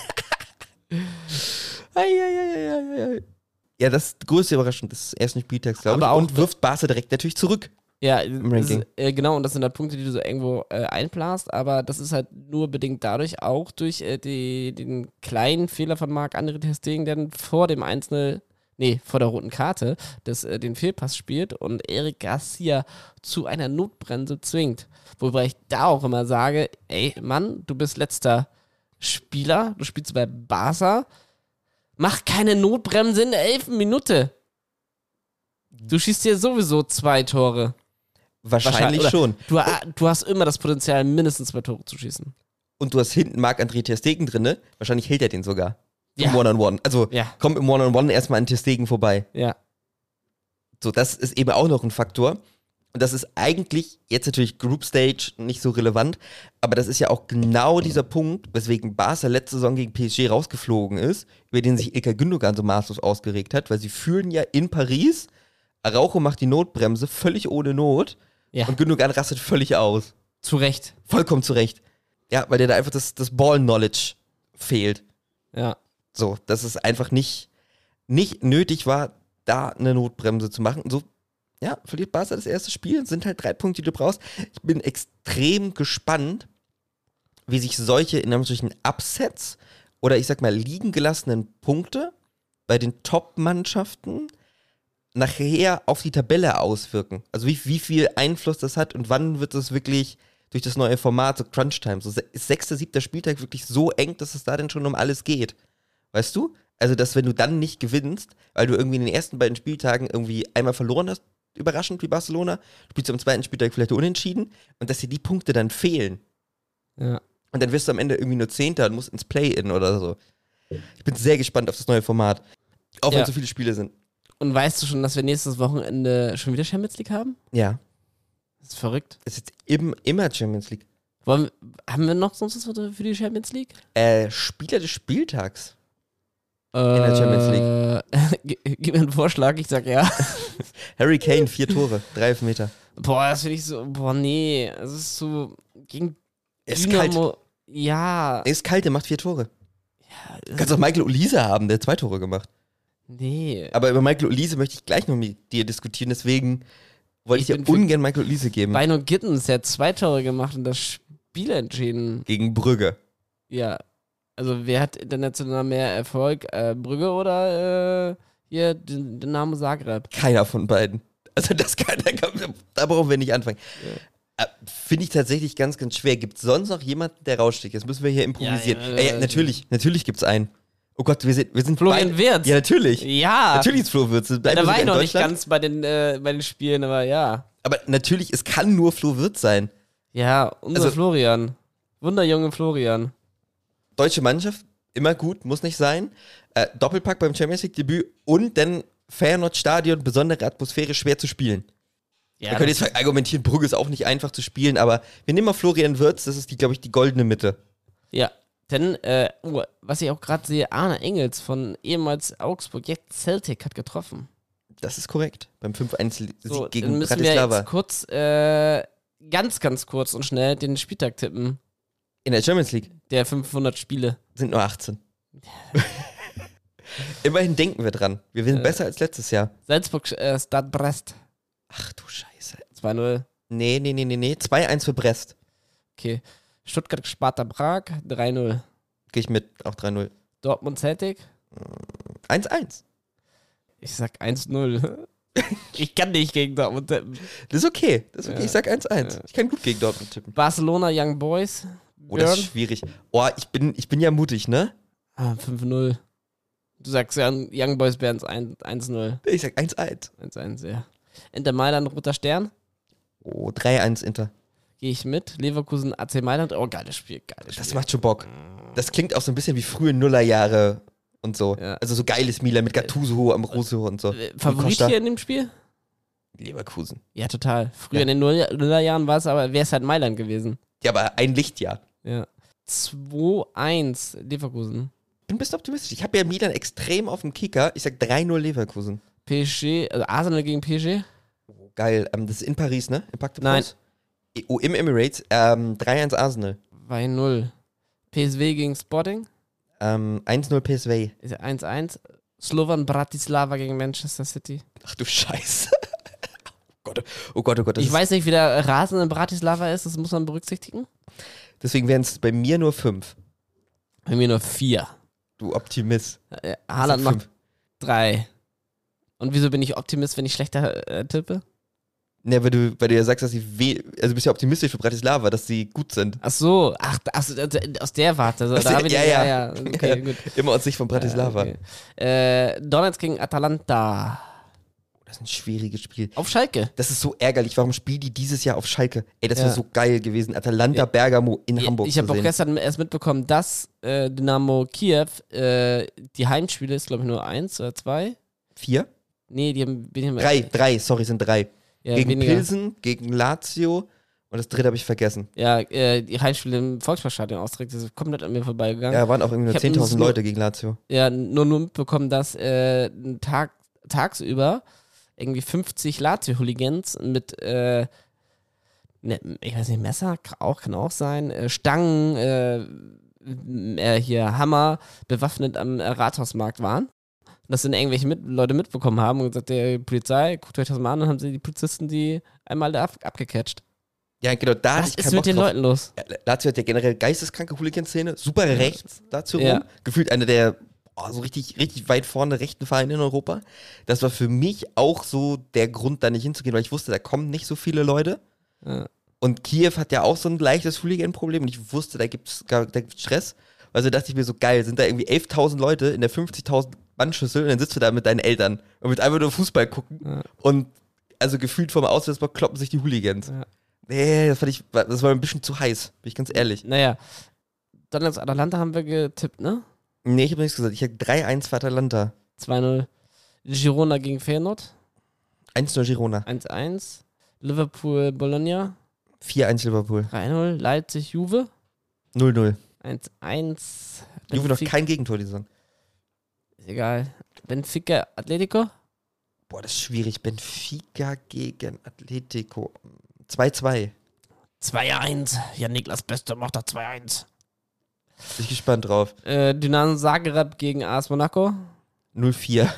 Eieieiei. Ja, das ist die größte Überraschung des ersten Spieltags, glaube ich.
Aber auch-
Und wirft Barca direkt natürlich zurück.
Ja,
Ranking.
das, äh, genau, und das sind halt Punkte, die du so irgendwo äh, einplanst, aber das ist halt nur bedingt dadurch, auch durch äh, die, den kleinen Fehler von Marc-André ter Stegen, der dann vor dem Einzel, nee, vor der roten Karte, das, äh, den Fehlpass spielt und Eric Garcia zu einer Notbremse zwingt. Wobei ich da auch immer sage, ey, Mann, du bist letzter Spieler, du spielst bei Barca, mach keine Notbremse in der elften Minute. Du schießt hier sowieso zwei Tore.
Wahrscheinlich
oder
schon.
Du, ha- du hast immer das Potenzial, mindestens zwei Tore zu schießen.
Und du hast hinten Marc-André ter Stegen drin. Wahrscheinlich hält er den sogar. Im
Ja.
One-on-One. Also
Ja.
kommt im One-on-One erstmal an ter Stegen vorbei.
Ja.
So, das ist eben auch noch ein Faktor. Und das ist eigentlich jetzt natürlich Group Stage nicht so relevant, aber das ist ja auch genau dieser Punkt, weswegen Barca letzte Saison gegen P S G rausgeflogen ist, über den sich Ilkay Gündogan so maßlos ausgeregt hat, weil sie führen ja in Paris, Araujo macht die Notbremse völlig ohne Not
Ja.
und Gündogan rastet völlig aus.
Zu Recht.
Vollkommen zurecht. Ja, weil dir da einfach das, das Ball-Knowledge fehlt.
Ja.
So, dass es einfach nicht, nicht nötig war, da eine Notbremse zu machen. So, ja, verliert Barca das erste Spiel, sind halt drei Punkte, die du brauchst. Ich bin extrem gespannt, wie sich solche in Anführungsstrichen Upsets oder ich sag mal liegen gelassenen Punkte bei den Top-Mannschaften nachher auf die Tabelle auswirken. Also wie, wie viel Einfluss das hat und wann wird es wirklich durch das neue Format, so Crunch Time, so se- ist sechster, siebter Spieltag wirklich so eng, dass es da denn schon um alles geht. Weißt du? Also, dass wenn du dann nicht gewinnst, weil du irgendwie in den ersten beiden Spieltagen irgendwie einmal verloren hast, überraschend wie Barcelona, spielst du am zweiten Spieltag vielleicht unentschieden und dass dir die Punkte dann fehlen.
Ja.
Und dann wirst du am Ende irgendwie nur Zehnter und musst ins Play-In oder so. Ich bin sehr gespannt auf das neue Format. Auch wenn
Ja.
so viele Spiele sind.
Und weißt du schon, dass wir nächstes Wochenende schon wieder Champions League haben?
Ja.
Das ist verrückt.
Es ist jetzt im, immer Champions League.
Wollen, haben wir noch sonst was für die Champions League?
Äh, Spieler des Spieltags.
In
der Champions
League. Gib mir einen Vorschlag, ich sag ja.
Harry Kane, vier Tore, drei Elfmeter.
Boah, das finde ich so, boah, nee. Es ist so, gegen
Er ist kalt.
Dynamo, ja.
Er ist kalt, er macht vier Tore. Du
es-
kannst auch Michael Olise haben, der hat zwei Tore gemacht.
Nee.
Aber über Michael Olise möchte ich gleich noch mit dir diskutieren, deswegen wollte ich,
Ich
dir
bin für-
ungern Michael Olise geben.
Bino Gittens, der hat zwei Tore gemacht und das Spiel entschieden.
Gegen Brügge.
Ja. Also wer hat international mehr Erfolg? Äh, Brügge oder äh, hier den, den Namen Zagreb?
Keiner von beiden. Also das kann, da, kann- da brauchen wir nicht anfangen. Äh, Finde ich tatsächlich ganz, ganz schwer. Gibt es sonst noch jemanden, der raussticht? Jetzt müssen wir hier improvisieren.
Ja, ja,
Ey,
ja,
natürlich, natürlich gibt es einen. Oh Gott, wir sind, wir sind
Florian
beide-
Wirtz.
Ja, natürlich.
Ja.
Natürlich ist Flo Wirtz.
Ja,
Bleiben
da
wir
war
sogar
ich
in
noch nicht
Deutschland.
ganz bei den, äh, bei den Spielen, aber ja.
Aber natürlich, es kann nur Flo Wirtz sein.
Ja, unser
Also-
Florian. Wunderjunge Florian.
Deutsche Mannschaft, immer gut, muss nicht sein. Äh, Doppelpack beim Champions League Debüt und dann Feyenoord Stadion, besondere Atmosphäre, schwer zu spielen.
Ja,
Wir können jetzt argumentieren, Brügge ist auch nicht einfach zu spielen, aber wir nehmen mal Florian Wirtz, das ist, die, glaube ich, die goldene Mitte.
ja. Denn, äh, oh, was ich auch gerade sehe, Arne Engels von ehemals Augsburg, jetzt Celtic, hat getroffen.
Das ist korrekt. Beim fünf eins Sieg
So, dann
gegen
müssen wir
Bratislava.
jetzt kurz, äh, ganz, ganz kurz und schnell den Spieltag tippen.
In der Champions League
Der fünfhundert Spiele.
sind nur achtzehn. Immerhin denken wir dran. Wir sind
Äh.
besser als letztes Jahr.
Salzburg, äh, Stade Brest.
Ach du Scheiße.
zwei null.
Nee, nee, nee, nee, nee. zwei eins für Brest.
Okay. Stuttgart, Sparta Prag, drei null.
Gehe ich mit, auch drei null.
Dortmund, Celtic.
eins eins.
Ich sag eins null. Ich kann nicht gegen Dortmund tippen.
Das ist okay. Das ist okay.
Ja.
Ich sag eins eins.
Ja.
Ich kann gut gegen Dortmund tippen.
Barcelona, Young Boys.
Oh, das ist
Björn.
schwierig. Oh, ich bin, ich bin ja mutig, ne?
Ah, fünf null. Du sagst Young, Young Boys Bands eins null.
Ich sag eins eins.
eins eins, ja. Inter Mailand, Roter Stern.
Oh, drei eins Inter.
Gehe ich mit. Leverkusen, A C Mailand. Oh, geiles Spiel, geiles Spiel.
Das macht schon Bock. Das klingt auch so ein bisschen wie frühe Nullerjahre und so.
Ja.
Also so geiles Milan mit Gattuso, Ambrosio und so.
Äh, Favorit
Costa.
hier in dem Spiel?
Leverkusen.
Ja, total. Früher
Ja.
in den Null- Nullerjahren war es aber, wäre es halt Mailand gewesen.
Ja, aber ein Lichtjahr.
Ja. zwei eins Leverkusen.
Ich bin ein bisschen optimistisch. Ich habe ja Milan extrem auf dem Kicker. Ich sag drei null Leverkusen.
P S G, also Arsenal gegen P S G?
Oh, geil. Ähm, das ist in Paris, ne? Im Parc de
Nein.
Princes? Oh, im Emirates. Ähm, drei eins Arsenal.
zwei null. P S V gegen Sporting?
Ähm, eins null P S V.
Ist ja eins eins. Slovan Bratislava gegen Manchester City.
Ach du Scheiße. Oh Gott, oh Gott, oh Gott. Das
Ich
ist,
weiß nicht, wie der Rasen in Bratislava ist, das muss man berücksichtigen.
deswegen wären es bei mir nur fünf.
Bei mir nur vier.
Du Optimist.
Äh, Haaland
Das sind
macht
fünf.
drei. Und wieso bin ich Optimist, wenn ich schlechter äh, tippe?
Ne, weil du, weil du ja sagst, dass sie weh, also du bist ja optimistisch für Bratislava, dass sie gut sind.
Ach so, ach, ach so, aus der Warte. Also,
Aus
da
der-
hab ich,
ja,
ja,
ja.
ja, okay, gut.
Immer uns nicht von Bratislava.
Ja, okay. äh, Donetsk gegen Atalanta.
Das ist ein schwieriges Spiel.
Auf Schalke.
Das ist so ärgerlich. Warum spielen die dieses Jahr auf Schalke? Ey, das
Ja.
wäre so geil gewesen. Atalanta Bergamo in Hamburg
Ich
zu
habe auch
sehen.
gestern erst mitbekommen, dass äh, Dynamo Kiew äh, die Heimspiele ist, glaube ich, nur eins oder zwei.
Vier?
Nee, die haben, die haben
Drei, drei, sorry, sind drei.
ja,
gegen
weniger.
Pilsen, gegen Lazio und das dritte habe ich vergessen.
Ja, äh, die Heimspiele im Volksparkstadion austragt, das ist komplett an mir vorbeigegangen.
Ja, waren auch irgendwie
Ich
nur
hab
zehntausend
nur-
Leute gegen Lazio.
Ja, nur, nur mitbekommen, dass äh, ein Tag, tagsüber irgendwie fünfzig Lazio-Hooligans mit, äh, ne, ich weiß nicht, Messer auch, kann auch sein, äh, Stangen, äh, m- äh, hier Hammer, bewaffnet am äh, Rathausmarkt waren. Und das sind irgendwelche mit, Leute mitbekommen haben und gesagt, der Polizei, guckt euch das mal an, und haben sie die Polizisten die einmal da ab, abgecatcht.
Ja, genau, da hatte
Was
ich
ist
keinen
mit
Bock
den
drauf.
Leuten los?
Ja, Lazio hat ja generell geisteskranke Hooligan-Szene, super rechts dazu
Ja.
rum. Gefühlt einer der oh, so richtig, richtig weit vorne rechten Vereine in Europa. Das war für mich auch so der Grund, da nicht hinzugehen, weil ich wusste, da kommen nicht so viele Leute.
Ja.
Und Kiew hat ja auch so ein leichtes Hooligan-Problem und ich wusste, da gibt's, da gibt's Stress. Also dachte ich mir so, geil, sind da irgendwie elftausend Leute in der fünfzigtausend Mannschüssel und dann sitzt du da mit deinen Eltern und mit einfach nur Fußball gucken
Ja.
und also gefühlt vom Auswärtsblock kloppen sich die Hooligans.
Ja.
Nee, das fand ich, das war ein bisschen zu heiß, bin ich ganz ehrlich.
Naja, Donetsk Atalanta haben wir getippt, ne?
Nee, ich habe nichts gesagt. Ich habe drei eins für Atalanta.
zwei null. Girona gegen Feyenoord,
eins null Girona.
eins eins. Liverpool Bologna,
vier eins Liverpool.
drei null. Leipzig Juve,
null null.
eins eins.
Juve noch
Benfica-
kein Gegentor die Saison.
Ist egal. Benfica Atletico,
Boah, das ist schwierig. Benfica gegen Atletico. zwei zwei.
zwei eins. Ja, Niklas Beste macht da zwei eins.
Bin ich gespannt drauf.
Äh, Dynamo Zagreb gegen A S Monaco.
null vier.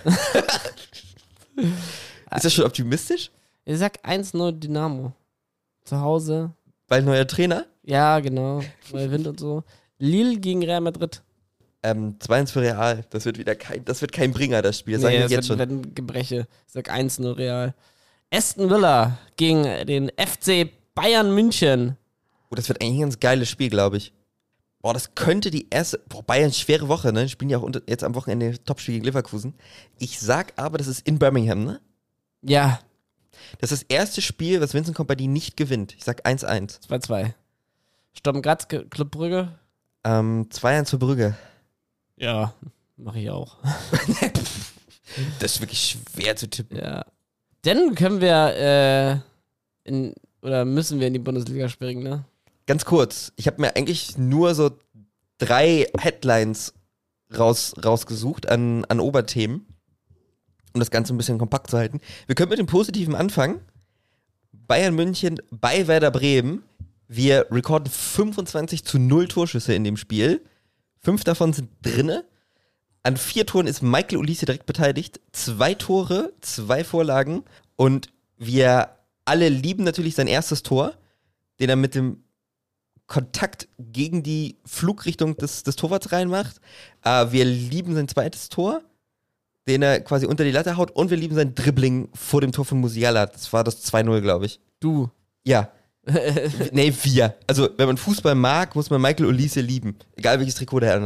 Ist das schon optimistisch?
Ich sag eins null Dynamo. Zu Hause.
Weil neuer Trainer?
Ja, genau. Neuer Wind und so. Lille gegen Real Madrid.
Ähm, zwei eins für Real. Das wird wieder kein, das wird kein Bringer, das Spiel. Das sage
Nee,
ich
das
jetzt
wird,
schon.
wird ein Gebreche. Ich sag eins null Real. Aston Villa gegen den F C Bayern München.
Oh, das wird eigentlich ein ganz geiles Spiel, glaube ich. Boah, das könnte die erste. Boah, Bayern, schwere Woche, ne? Die spielen ja auch unter, jetzt am Wochenende Topspiel gegen Leverkusen. Ich sag aber, das ist in Birmingham, ne?
Ja,
Das ist das erste Spiel, was Vincent Kompany nicht gewinnt. Ich sag eins eins.
zwei zwei. Sturm Graz, Club Brügge.
Ähm, zwei eins für Brügge.
Ja, mache ich auch.
Das ist wirklich schwer zu tippen.
Ja. Dann können wir äh, in, oder müssen wir in die Bundesliga springen, ne?
Ganz kurz, ich habe mir eigentlich nur so drei Headlines raus, rausgesucht an, an Oberthemen, um das Ganze ein bisschen kompakt zu halten. Wir können mit dem Positiven anfangen. Bayern München bei Werder Bremen. Wir recorden fünfundzwanzig zu null Torschüsse in dem Spiel. Fünf davon sind drinne. An vier Toren ist Michael Olise direkt beteiligt. Zwei Tore, zwei Vorlagen. Und wir alle lieben natürlich sein erstes Tor, den er mit dem Kontakt gegen die Flugrichtung des, des Torwarts reinmacht. Äh, wir lieben sein zweites Tor, den er quasi unter die Latte haut. Und wir lieben sein Dribbling vor dem Tor von Musiala. Das war das zwei null, glaube ich.
Du.
Ja. Nee, wir. Also, wenn man Fußball mag, muss man Michael Olise lieben. Egal welches Trikot der anhat.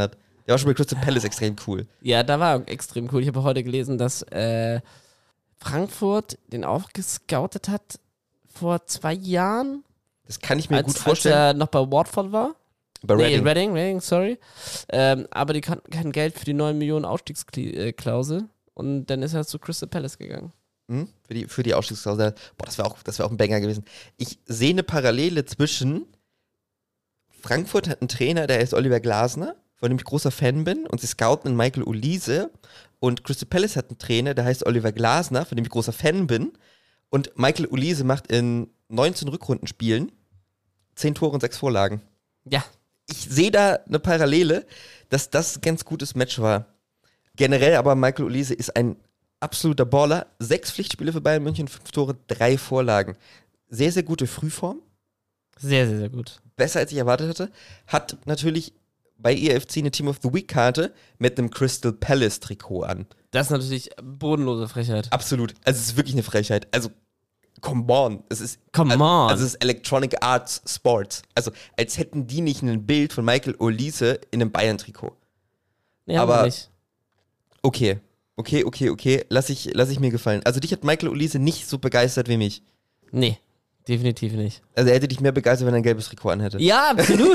Der war schon bei Crystal Palace extrem cool.
Ja, da war er extrem cool. Ich habe heute gelesen, dass äh, Frankfurt den auch gescoutet hat vor zwei Jahren.
Das kann ich mir
als,
gut vorstellen.
Als er noch bei Watford war.
Bei
nee,
Reading.
Reading, Reading, sorry. Ähm, aber die kannten kein Geld für die neun Millionen Ausstiegsklausel. Und dann ist er zu Crystal Palace gegangen.
Hm? Für die, für die Ausstiegsklausel. Boah, das wäre auch, das wär auch ein Banger gewesen. Ich sehe eine Parallele zwischen Frankfurt hat einen Trainer, der heißt Oliver Glasner, von dem ich großer Fan bin, und sie scouten einen Michael Olise. Und Crystal Palace hat einen Trainer, der heißt Oliver Glasner, von dem ich großer Fan bin. Und Michael Olise macht in neunzehn Rückrundenspielen zehn Tore und sechs Vorlagen.
Ja.
Ich sehe da eine Parallele, dass das ein ganz gutes Match war. Generell aber Michael Olise ist ein absoluter Baller. Sechs Pflichtspiele für Bayern München, fünf Tore, drei Vorlagen. Sehr, sehr gute Frühform.
Sehr, sehr, sehr gut.
Besser als ich erwartet hatte. Hat natürlich bei E F C eine Team of the Week Karte mit einem Crystal Palace Trikot an.
Das ist natürlich bodenlose Frechheit.
Absolut. Also es ist wirklich eine Frechheit. Also come on. Es ist,
Come
also,
on.
Also es ist Electronic Arts Sports. Also als hätten die nicht ein Bild von Michael Olise in einem Bayern-Trikot.
Nee, haben
aber-
wir nicht.
Okay. Okay, okay, okay. Lass ich, lass ich mir gefallen. Also dich hat Michael Olise nicht so begeistert wie mich.
Nee, definitiv nicht.
Also er hätte dich mehr begeistert, wenn er ein gelbes Trikot anhätte.
Ja, absolut.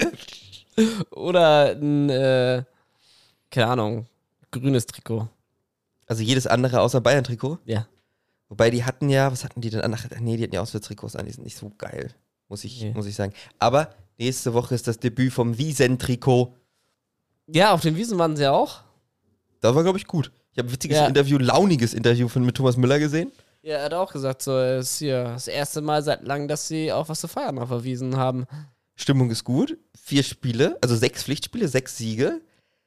Oder ein, äh, keine Ahnung, grünes Trikot.
Also jedes andere außer Bayern-Trikot.
Ja.
Wobei die hatten ja, was hatten die denn an? Ach, nee, die hatten ja Auswärtstrikots an, die sind nicht so geil, muss ich,
Nee.
muss ich sagen. Aber nächste Woche ist das Debüt vom Wiesen-Trikot.
Ja, auf den Wiesen waren sie ja auch.
Das war, glaube ich, gut. Ich habe ein witziges
Ja.
Interview, launiges Interview von, mit Thomas Müller gesehen.
Ja, er hat auch gesagt, so, es ist hier das erste Mal seit langem, dass sie auch was zu feiern auf der Wiesen haben.
Stimmung ist gut. Vier Spiele, also sechs Pflichtspiele, sechs Siege.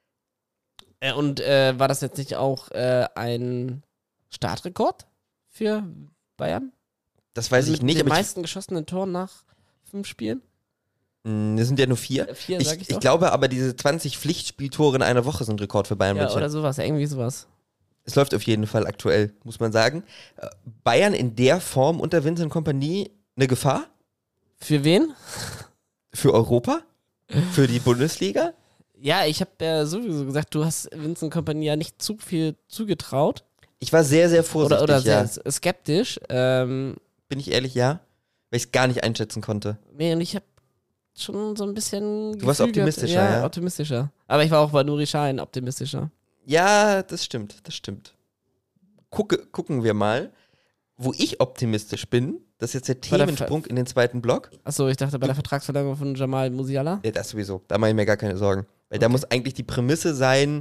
Äh, und äh, war das jetzt nicht auch äh, ein Startrekord für Bayern?
Das weiß
Mit
ich nicht,
den
aber ich,
meisten geschossenen Toren nach fünf Spielen?
mh, das sind ja nur vier.
Äh, Vier,
Ich,
sag ich,
ich
doch.
glaube aber, diese zwanzig Pflichtspieltore in einer Woche sind Rekord für Bayern
Ja,
München.
oder sowas, irgendwie sowas.
Es läuft auf jeden Fall aktuell, muss man sagen. Äh, Bayern in der Form unter Vincent Kompanie eine Gefahr
Für wen?
für Europa, für die Bundesliga.
Ja, ich habe ja sowieso gesagt, du hast Vincent Kompany ja nicht zu viel zugetraut.
Ich war sehr, sehr vorsichtig,
Oder, oder sehr
ja.
skeptisch. Ähm,
Bin ich ehrlich, ja. Weil ich es gar nicht einschätzen konnte.
nee, und ich habe schon so ein bisschen.
Du warst
Gefühl gehabt-
optimistischer,
ja,
ja?
optimistischer. Aber ich war auch bei Nuri Sahin optimistischer.
Ja, das stimmt, das stimmt. Gucke, gucken wir mal, wo ich optimistisch bin. Das ist jetzt der
Bei der
Themensprung in den zweiten Block.
Achso, ich dachte bei der Vertragsverlängerung von Jamal Musiala.
Ja, das sowieso. Da mache ich mir gar keine Sorgen. Weil da
Okay.
muss eigentlich die Prämisse sein,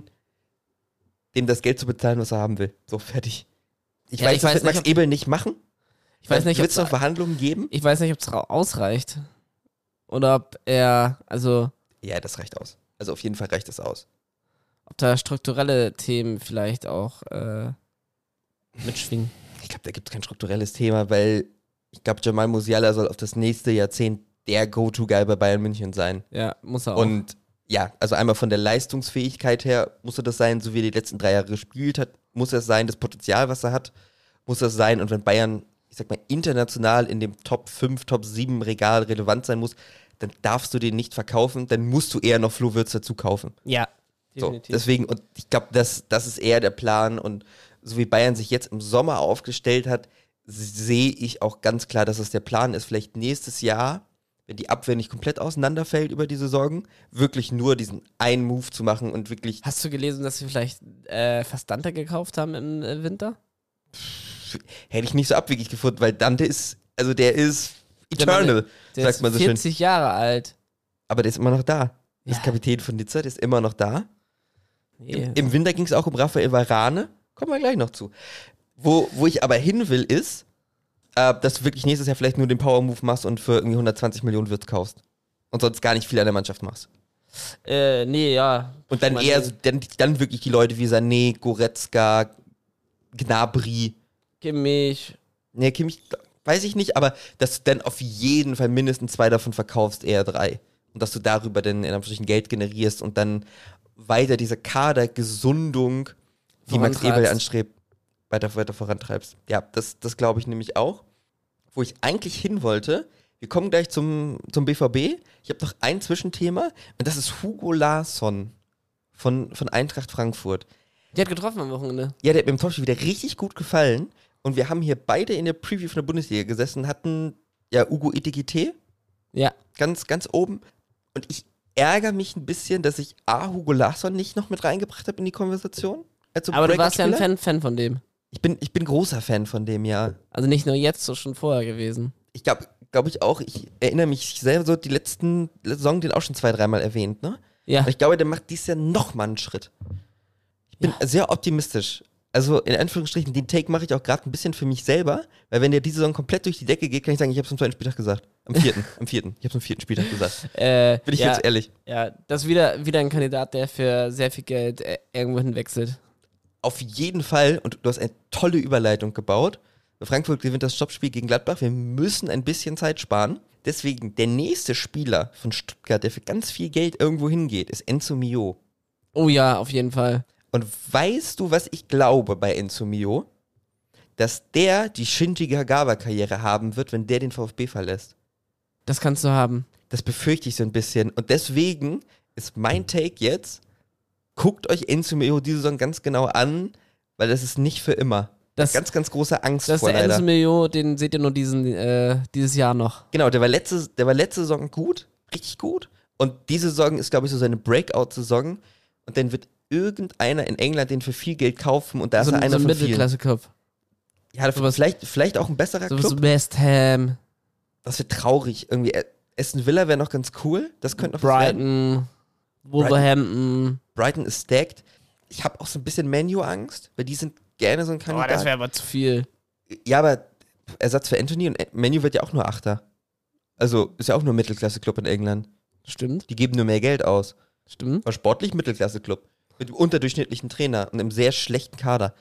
dem das Geld zu bezahlen, was er haben will. So, fertig. Ich
Ja,
weiß,
ich
das
weiß
wird
nicht,
Max
ob-
Ebel nicht machen.
Ich weiß nicht,
Wird
ob
es noch Verhandlungen geben?
ich weiß nicht, ob es ausreicht. Oder ob er, also,
Ja, das reicht aus. Also auf jeden Fall reicht das aus.
ob da strukturelle Themen vielleicht auch äh, mitschwingen.
Ich glaube, da gibt es kein strukturelles Thema, weil ich glaube, Jamal Musiala soll auf das nächste Jahrzehnt der Go-To-Guy bei Bayern München sein.
Ja, muss er auch.
Und ja, also einmal von der Leistungsfähigkeit her muss er das sein, so wie er die letzten drei Jahre gespielt hat, muss er es sein, das Potenzial, was er hat, muss das sein. Und wenn Bayern, ich sag mal, international in dem Top fünf, Top sieben Regal relevant sein muss, dann darfst du den nicht verkaufen, dann musst du eher noch Flo Würz dazu kaufen.
Ja,
So,
definitiv.
deswegen, und ich glaube, das, das ist eher der Plan. Und so wie Bayern sich jetzt im Sommer aufgestellt hat, sehe ich auch ganz klar, dass es der Plan ist, vielleicht nächstes Jahr, wenn die Abwehr nicht komplett auseinanderfällt über die Saison, wirklich nur diesen einen Move zu machen und wirklich,
Hast du gelesen, dass sie vielleicht äh, fast Dante gekauft haben im äh, Winter?
hätte ich nicht so abwegig gefunden, weil Dante ist, also der ist
Der Mann-
eternal,
Der
sagt
ist
man so schön.
vierzig Jahre alt.
Aber der ist immer noch da. Der ist
Ja.
Kapitän von Nizza, der ist immer noch da.
Nee.
Im, Im Winter ging es auch um Rafael Varane. Kommen wir gleich noch zu. Wo, wo ich aber hin will, ist, äh, dass du wirklich nächstes Jahr vielleicht nur den Power-Move machst und für irgendwie hundertzwanzig Millionen Wirtz kaufst. Und sonst gar nicht viel an der Mannschaft machst.
Äh, nee, ja.
Und dann
Ich meine,
eher so, dann, dann wirklich die Leute wie Sané, Goretzka, Gnabry.
Kimmich.
Ne, Kimmich, weiß ich nicht, aber dass du dann auf jeden Fall mindestens zwei davon verkaufst, eher drei. Und dass du darüber dann in Anführungsstrichen Geld generierst und dann weiter diese Kadergesundung, die Max
Vorantreibst.
Eberl anstrebt, weiter, weiter vorantreibst. Ja, das, das glaube ich nämlich auch. Wo ich eigentlich hin wollte, wir kommen gleich zum, zum B V B. Ich habe noch ein Zwischenthema und das ist Hugo Larsson von, von Eintracht Frankfurt.
Die hat getroffen am Wochenende.
Ja, der hat mir im Topspiel wieder richtig gut gefallen. Und wir haben hier beide in der Preview von der Bundesliga gesessen, hatten ja Ugo Etikette
Ja.
ganz, ganz oben. Und ich ärgere mich ein bisschen, dass ich A, Hugo Larsson nicht noch mit reingebracht habe in die Konversation. Als so
Aber du warst ja ein
Breakout-Spieler.
Fan, Fan von dem.
Ich bin, ich bin großer Fan von dem, ja.
Also nicht nur jetzt, so schon vorher gewesen.
Ich glaube, glaube ich auch, ich erinnere mich selber so, die letzten Saison, den auch schon zwei, dreimal erwähnt, ne?
Ja.
Und ich glaube, der macht dieses Jahr nochmal einen Schritt. Ich bin
Ja.
sehr optimistisch. Also in Anführungsstrichen, den Take mache ich auch gerade ein bisschen für mich selber, weil wenn der diese Saison komplett durch die Decke geht, kann ich sagen, ich habe es am zweiten Spieltag gesagt. Am vierten, am vierten. Ich habe es am vierten Spieltag gesagt.
Äh,
Bin ich
ja,
jetzt ehrlich.
Ja, das ist wieder, wieder ein Kandidat, der für sehr viel Geld äh, irgendwo hinwechselt.
Auf jeden Fall, und du hast eine tolle Überleitung gebaut. Frankfurt gewinnt das Topspiel gegen Gladbach. Wir müssen ein bisschen Zeit sparen. Deswegen, der nächste Spieler von Stuttgart, der für ganz viel Geld irgendwo hingeht, ist Enzo Mio.
Oh ja, auf jeden Fall.
Und weißt du, was ich glaube bei Enzo Mio? Dass der die Shinji Kagawa-Karriere haben wird, wenn der den VfB verlässt.
Das kannst du haben.
Das befürchte ich so ein bisschen. Und deswegen ist mein Take jetzt, guckt euch Enzo Mio diese Saison ganz genau an, weil das ist nicht für immer.
Das,
Ganz, ganz große Angst
das ist
vor,
der
leider.
Enzo Mio, den seht ihr nur diesen, äh, dieses Jahr noch.
Genau, der war, letzte, der war letzte Saison gut, richtig gut. Und diese Saison ist, glaube ich, so seine Breakout-Saison. Und dann wird irgendeiner in England den für viel Geld kaufen und da
So
ist er
ein,
einer
so ein
von vielen.
Mittelklasse-Club.
Ja,
sowas-
vielleicht, vielleicht auch ein besserer
So
Club.
so West Ham,
Das wird traurig. Irgendwie, Aston Villa wäre noch ganz cool. Das könnte noch was werden.
Brighton, Wolverhampton.
Brighton ist stacked. Ich habe auch so ein bisschen Manu-Angst, weil die sind gerne so ein
Oh,
Kandidat.
das wäre aber zu viel.
Ja, aber Ersatz für Anthony und Manu wird ja auch nur Achter. Also ist ja auch nur Mittelklasse-Club in England.
Stimmt,
Die geben nur mehr Geld aus.
stimmt.
War sportlich Mittelklasse-Club. Mit einem unterdurchschnittlichen Trainer und einem sehr schlechten Kader.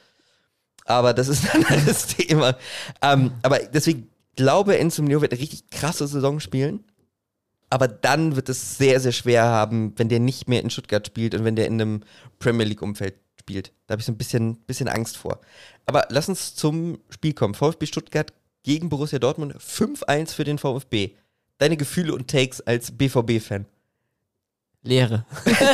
Aber das ist ein anderes Thema. Ähm, aber deswegen glaube Enzo Mio wird eine richtig krasse Saison spielen. Aber dann wird es sehr, sehr schwer haben, wenn der nicht mehr in Stuttgart spielt und wenn der in einem Premier League-Umfeld spielt. Da habe ich so ein bisschen, bisschen Angst vor. Aber lass uns zum Spiel kommen. VfB Stuttgart gegen Borussia Dortmund. fünf eins für den VfB. Deine Gefühle und Takes als B V B-Fan.
Leere.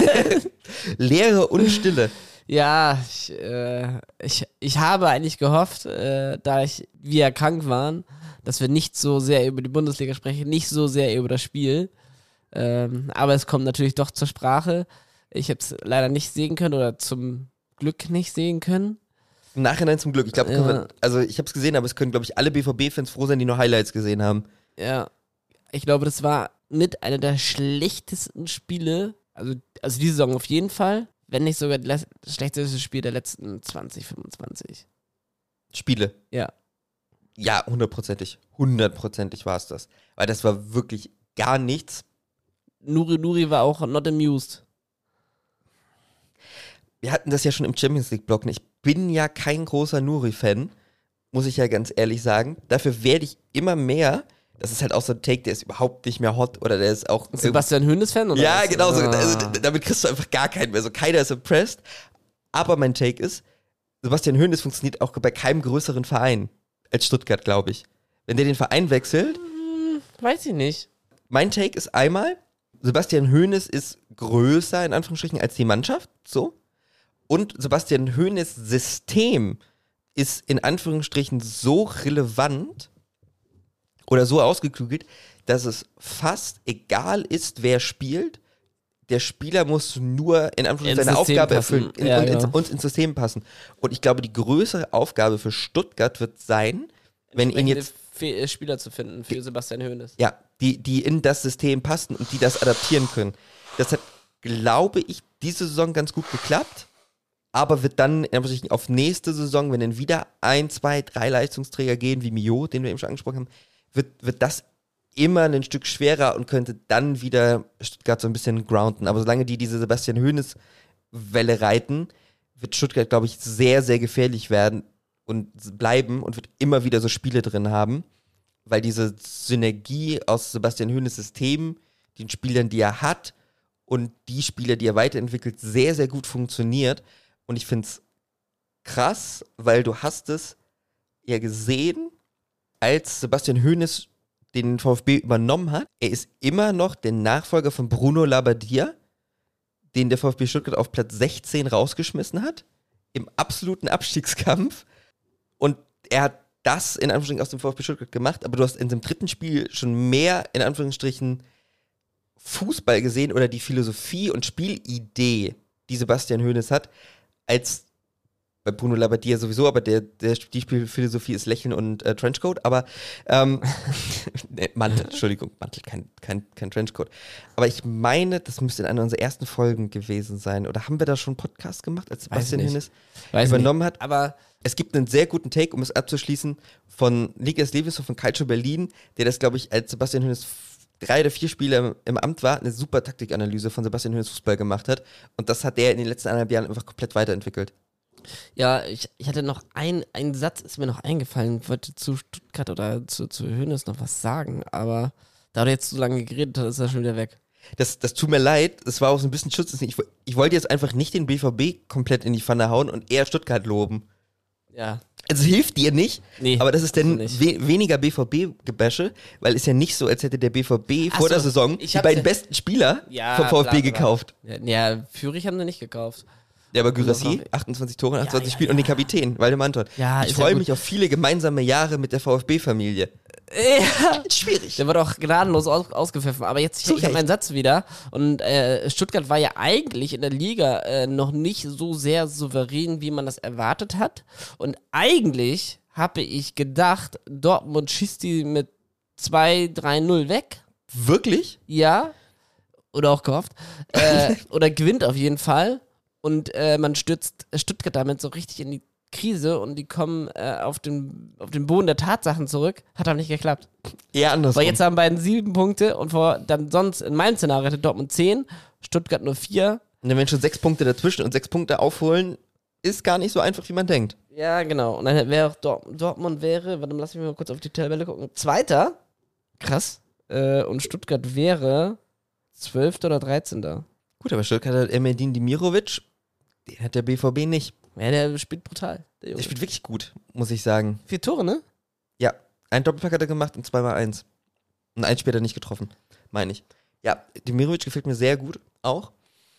Leere und Stille.
Ja, ich, äh, ich, ich habe eigentlich gehofft, äh, da ich, wir krank waren, dass wir nicht so sehr über die Bundesliga sprechen, nicht so sehr über das Spiel. Ähm, aber es kommt natürlich doch zur Sprache. Ich habe es leider nicht sehen können oder zum Glück nicht sehen können.
Im Nachhinein zum Glück. Ich glaube,
Ja.
also ich habe es gesehen, aber es können, glaube ich, alle B V B-Fans froh sein, die nur Highlights gesehen haben.
Ja, ich glaube, das war mit einer der schlechtesten Spiele, also, also diese Saison auf jeden Fall, wenn nicht sogar das schlechteste Spiel der letzten zwanzig, fünfundzwanzig.
Spiele.
Ja.
Ja, hundertprozentig. Hundertprozentig war es das. Weil das war wirklich gar nichts.
Nuri Nuri war auch not amused.
Wir hatten das ja schon im Champions League-Block. Ich bin ja kein großer Nuri-Fan, muss ich ja ganz ehrlich sagen. Dafür werde ich immer mehr. Das ist halt auch so ein Take, der ist überhaupt nicht mehr hot oder der ist auch.
Sebastian Hoeneß-Fan? oder
Ja,
was?
genau so.
Ah.
Also, d- damit kriegst du einfach gar keinen mehr. So, keiner ist impressed. Aber mein Take ist, Sebastian Hoeneß funktioniert auch bei keinem größeren Verein als Stuttgart, glaube ich. Wenn der den Verein wechselt,
Weiß ich nicht.
mein Take ist einmal, Sebastian Hoeneß ist größer, in Anführungsstrichen, als die Mannschaft, so. Und Sebastian Hoeneß System ist in Anführungsstrichen so relevant oder so ausgeklügelt, dass es fast egal ist, wer spielt. Der Spieler muss nur in Anführungsstrichen
Ins
seine
System
Aufgabe
passen.
erfüllen in,
Ja,
und,
genau.
ins, und ins System passen. Und ich glaube, die größere Aufgabe für Stuttgart wird sein, wenn ihn jetzt
Fe- Spieler zu finden für Sebastian Hoeneß.
ja, die, die in das System passen und die das adaptieren können. Das hat, glaube ich, diese Saison ganz gut geklappt, aber wird dann auf nächste Saison, wenn dann wieder ein, zwei, drei Leistungsträger gehen, wie Mio, den wir eben schon angesprochen haben, wird, wird das immer ein Stück schwerer und könnte dann wieder Stuttgart so ein bisschen grounden. Aber solange die diese Sebastian Hoeneß-Welle reiten, wird Stuttgart, glaube ich, sehr, sehr gefährlich werden und bleiben und wird immer wieder so Spiele drin haben, weil diese Synergie aus Sebastian Hoeneß System, den Spielern, die er hat und die Spieler, die er weiterentwickelt, sehr, sehr gut funktioniert. Und ich finde es krass, weil du hast es ja gesehen, als Sebastian Hoeneß den VfB übernommen hat. Er ist immer noch der Nachfolger von Bruno Labbadia, den der VfB Stuttgart auf Platz sechzehn rausgeschmissen hat, im absoluten Abstiegskampf. Und er hat das in Anführungsstrichen aus dem VfB Stuttgart gemacht, aber du hast in dem dritten Spiel schon mehr in Anführungsstrichen Fußball gesehen oder die Philosophie und Spielidee, die Sebastian Hoeneß hat, als bei Bruno Labbadia sowieso, aber der, der, die Spielphilosophie ist Lächeln und äh, Trenchcoat, aber ähm, nee, Mantel, Entschuldigung, Mantel, kein, kein, kein Trenchcoat. Aber ich meine, das müsste in einer unserer ersten Folgen gewesen sein. Oder haben wir da schon einen Podcast gemacht, als Sebastian Hoeneß übernommen hat?
Aber
es gibt einen sehr guten Take, um es abzuschließen, von Niklas Lewisson von Calcio Berlin, der das, glaube ich, als Sebastian Hoeneß drei oder vier Spiele im, im Amt war, eine super Taktikanalyse von Sebastian Hoeneß Fußball gemacht hat. Und das hat der in den letzten eineinhalb Jahren einfach komplett weiterentwickelt.
ja, ich, ich hatte noch ein, einen Satz, ist mir noch eingefallen, ich wollte zu Stuttgart oder zu, zu Hoeneß noch was sagen, aber da du jetzt so lange geredet hast, ist er schon wieder weg.
Das, das tut mir leid, das war auch so ein bisschen Schutz. Ich, ich wollte jetzt einfach nicht den B V B komplett in die Pfanne hauen und eher Stuttgart loben.
Ja.
Also hilft dir nicht,
Nee,
aber das ist dann
nicht.
we weniger B V B-Gebäsche, weil es ja nicht so, als hätte der B V B
Ach
vor
so,
der Saison
ich
die
hab's
beiden
ja-
besten Spieler
Ja,
vom VfB
bla, bla, bla.
gekauft.
Ja, ja, Führig haben sie nicht gekauft.
Ja, aber
Und
Gyrassi,
noch-
achtundzwanzig Tore, achtundzwanzig
ja,
Spiele und den Kapitän, Waldemar Anton.
Ja,
ich
ist ja
freue
gut.
mich auf viele gemeinsame Jahre mit der VfB-Familie.
Ja.
Schwierig.
Der wird auch gnadenlos aus, ausgepfiffen. Aber jetzt, ich,
Zu
ich habe
Recht.
meinen Satz wieder. Und äh, Stuttgart war ja eigentlich in der Liga äh, noch nicht so sehr souverän, wie man das erwartet hat. Und eigentlich habe ich gedacht, Dortmund schießt die mit zwei drei null weg.
Wirklich?
Ja. Oder auch gehofft. Äh, oder gewinnt auf jeden Fall. Und äh, man stürzt Stuttgart damit so richtig in die Krise und die kommen äh, auf, den, auf den Boden der Tatsachen zurück. Hat aber nicht geklappt.
Eher andersrum.
Weil jetzt haben beiden sieben Punkte und vor, dann sonst in meinem Szenario hätte Dortmund zehn, Stuttgart nur vier.
Und dann werden schon sechs Punkte dazwischen und sechs Punkte aufholen, ist gar nicht so einfach, wie man denkt.
Ja, genau. Und dann wäre auch Dort Dortmund wäre, warte mal, lass mich mal kurz auf die Tabelle gucken. Zweiter. Krass. Äh, und Stuttgart wäre Zwölfter oder Dreizehnter.
Gut, aber Stuttgart hat Emedin Dimirovic, den hat der B V B nicht.
Ja, der spielt brutal. Der
Der
Junge.
spielt wirklich gut, muss ich sagen.
Vier Tore, ne?
Ja, ein Doppelpack hat er gemacht und zweimal eins. Und ein Spiel hat er nicht getroffen, meine ich. Ja, Dimirovic gefällt mir sehr gut, auch.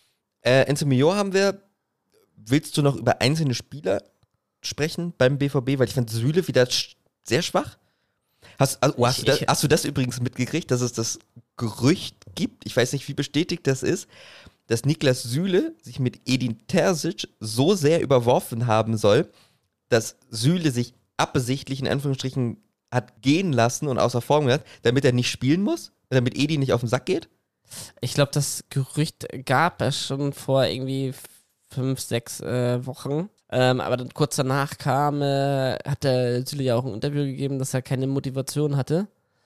Äh, Enzo Mio haben wir. Willst du noch über einzelne Spieler sprechen beim B V B? Weil ich fand Süle wieder sch sehr schwach. Hast, also, oh, hast,
Ich-
du das,
ich-
hast du das übrigens mitgekriegt, dass es das Gerücht gibt, ich weiß nicht, wie bestätigt das ist, dass Niklas Süle sich mit Edin Terzic so sehr überworfen haben soll, dass Süle sich absichtlich in Anführungsstrichen hat gehen lassen und außer Form gehabt, damit er nicht spielen muss, damit Edin nicht auf den Sack geht?
Ich glaube, das Gerücht gab es schon vor irgendwie fünf, sechs äh, Wochen. Ähm, aber dann kurz danach kam, äh, hat der Süle ja auch ein Interview gegeben, dass er keine Motivation hatte.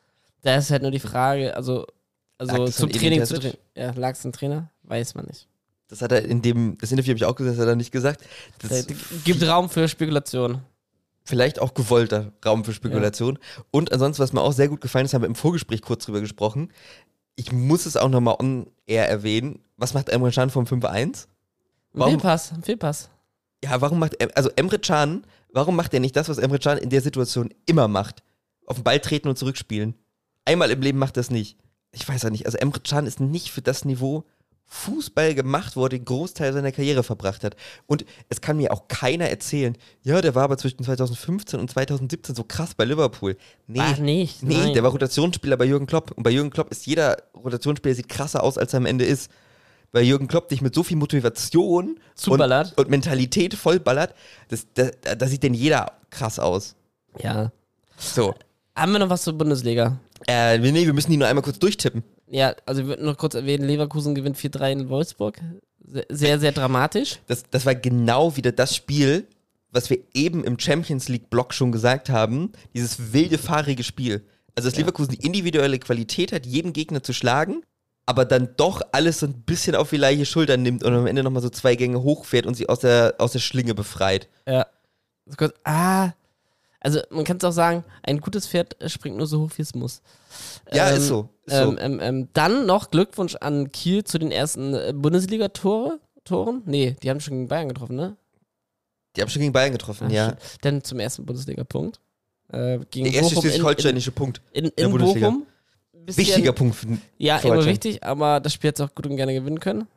Da ist halt nur die Frage, also, also
Lag das
zum
an Edin
Training zu
Terzic?
trainieren. Ja, lag es ein Trainer? Weiß man nicht.
Das hat er in dem, das Interview habe ich auch gesagt, das hat er nicht gesagt. Das
Da gibt Raum für Spekulation.
vielleicht auch gewollter Raum für Spekulation. Und ansonsten, was mir auch sehr gut gefallen ist, haben wir im Vorgespräch kurz drüber gesprochen. Ich muss es auch nochmal on-air erwähnen. Was macht Emre Can vom fünf eins?
Ein
Warum-
Fehlpass, ein Fehlpass.
Ja, warum macht, Em- also Emre Can, warum macht er nicht das, was Emre Can in der Situation immer macht? Auf den Ball treten und zurückspielen. Einmal im Leben macht er das nicht. Ich weiß ja nicht, also Emre Can ist nicht für das Niveau Fußball gemacht, wo er den Großteil seiner Karriere verbracht hat. Und es kann mir auch keiner erzählen, ja, der war aber zwischen zweitausendfünfzehn und zweitausendsiebzehn so krass bei Liverpool. Nee,
Ach, nicht.
nee,
nein.
der war Rotationsspieler bei Jürgen Klopp. Und bei Jürgen Klopp ist jeder Rotationsspieler sieht krasser aus, als er am Ende ist. Weil Jürgen Klopp dich mit so viel Motivation
Zuballert.
und, und Mentalität vollballert, das, da, da sieht denn jeder krass aus.
Ja.
So.
Haben wir noch was zur Bundesliga?
Äh, nee, wir müssen die nur einmal kurz durchtippen.
Ja, also ich würde noch kurz erwähnen, Leverkusen gewinnt vier drei in Wolfsburg. Sehr, sehr, sehr dramatisch.
Das, das war genau wieder das Spiel, was wir eben im Champions League-Block schon gesagt haben. Dieses wilde, fahrige Spiel. Also, dass
Ja.
Leverkusen die individuelle Qualität hat, jeden Gegner zu schlagen, aber dann doch alles so ein bisschen auf die leichte Schultern nimmt und am Ende nochmal so zwei Gänge hochfährt und sie aus der, aus der Schlinge befreit.
Ja. So kurz, ah. Also man kann es auch sagen, ein gutes Pferd äh, springt nur so hoch, wie es muss.
Ja,
Ähm,
ist so. Ist
Ähm,
so.
ähm, ähm, dann noch Glückwunsch an Kiel zu den ersten äh, Bundesliga-Toren. Toren? Nee, die haben schon gegen Bayern getroffen, ne?
Die haben schon gegen Bayern getroffen,
Ah,
ja.
shit. Dann zum ersten Bundesliga-Punkt. Äh, gegen
Der erste
Bochum in,
schleswig-holsteinische Punkt.
in, in,
der
in
Bundesliga.
Bochum. Bisschen-
Wichtiger Punkt für,
Ja,
für
immer
Deutschland.
wichtig, aber das Spiel hätte es auch gut und gerne gewinnen können.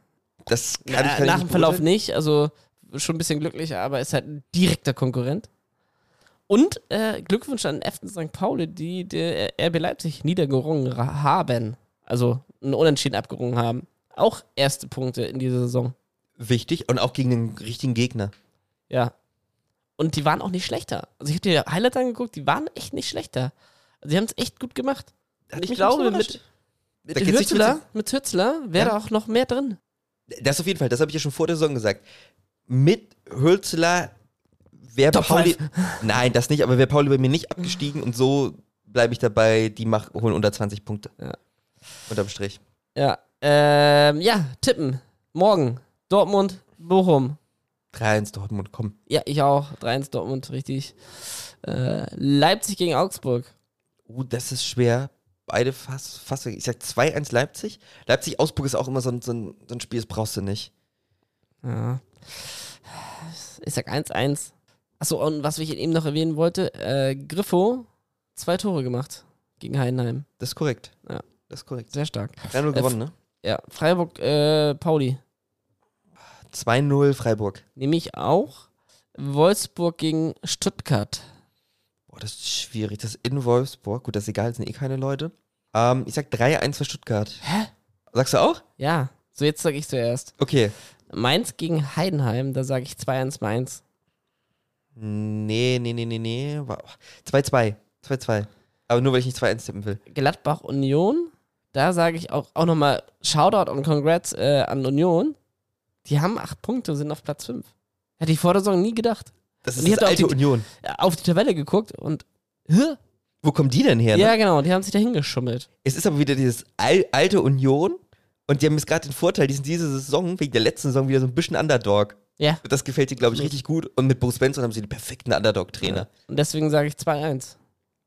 Das kann
Na,
ich, kann
nach
ich
dem Verlauf
beurteilen.
nicht, also schon ein bisschen glücklicher, aber ist halt ein direkter Konkurrent. Und äh, Glückwunsch an F C Sankt Pauli, die der R B Leipzig niedergerungen ra- haben. Also einen Unentschieden abgerungen haben. Auch erste Punkte in dieser Saison.
Wichtig und auch gegen den richtigen Gegner.
Ja. Und die waren auch nicht schlechter. Also ich habe die Highlights angeguckt, die waren echt nicht schlechter. Also die haben es echt gut gemacht.
Hat
Und ich
mich
glaube,
ein bisschen
mit,
überrascht.
mit
Da geht's nicht
Hürzler, mit Hürzler wäre
Ja.
da auch noch mehr drin.
Das auf jeden Fall, das habe ich ja schon vor der Saison gesagt. Mit Hülzler wäre
Top
Pauli.
five.
Nein, das nicht, aber wäre Pauli bei mir nicht abgestiegen und so bleibe ich dabei, die mach, holen unter zwanzig Punkte.
Ja.
Unterm Strich.
Ja. Ähm, ja, tippen. Morgen. Dortmund, Bochum.
drei eins Dortmund, komm.
Ja, ich auch. drei eins Dortmund, richtig. Äh, Leipzig gegen Augsburg.
Uh, das ist schwer. Beide fast, fast, ich sag zwei eins Leipzig. Leipzig-Augsburg ist auch immer so ein, so, ein, so ein Spiel, das brauchst du nicht.
Ja. Ich sag eins eins. Achso, und was ich eben noch erwähnen wollte, äh, Griffo, zwei Tore gemacht gegen Heidenheim.
Das ist korrekt.
Ja.
Das ist korrekt.
Sehr stark.
drei null
Äh,
gewonnen, ne?
Ja, Freiburg, äh, Pauli.
zwei null Freiburg.
Nämlich auch Wolfsburg gegen Stuttgart.
Boah, das ist schwierig. Das ist in Wolfsburg. Gut, das ist egal, das sind eh keine Leute. Ähm, ich sag drei eins für Stuttgart.
Hä?
Sagst du auch?
Ja, so jetzt sag ich zuerst.
Okay.
Mainz gegen Heidenheim, da sage ich zwei eins Mainz.
Nee, nee, nee, nee, nee. Wow. zwei zwei. zwei zwei. Aber nur, weil ich nicht zwei eins tippen will.
Gladbach Union, da sage ich auch, auch nochmal Shoutout und Congrats äh, an Union. Die haben acht Punkte und sind auf Platz fünf. Hätte ich vor der Saison nie gedacht.
Das
Und
ist
die
das
hat auch
alte
die-
Union.
Auf die Tabelle geguckt und, hä?
Wo kommen die denn her? Ne?
Ja, genau, die haben sich da hingeschummelt.
Es ist aber wieder dieses al alte Union und die haben jetzt gerade den Vorteil, die sind diese Saison, wegen der letzten Saison, wieder so ein bisschen Underdog.
Ja.
Das gefällt dir, glaube ich, richtig gut. Und mit Bo Svensson haben sie den perfekten Underdog-Trainer.
Und deswegen sage ich zwei eins.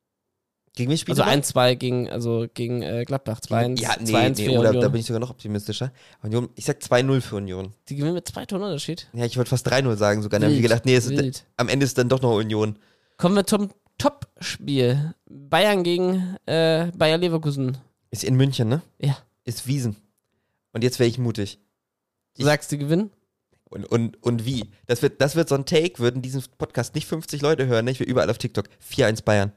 Gegen wen spielt
Also
ihr noch?
eins zwei gegen, also gegen äh, Gladbach. zwei eins.
Ja, nee,
zwei eins
nee
für
oder,
Union.
da bin ich sogar noch optimistischer. Union, ich sag zwei null für Union.
Die gewinnen mit zwei Toren Unterschied.
Ja, ich wollte fast drei null sagen sogar. Dann habe ich
Wild,
gedacht, nee, es ist,
wild.
am Ende ist dann doch noch Union.
Kommen wir zum Top-Spiel. Bayern gegen äh, Bayer Leverkusen.
Ist in München, ne?
Ja.
Ist Wiesen. Und jetzt wäre ich mutig.
Du sagst, die gewinnen?
Und, und, und wie? Das wird, das wird so ein Take, würden diesen Podcast nicht fünfzig Leute hören, ne? Ich wäre überall auf TikTok. vier eins Bayern.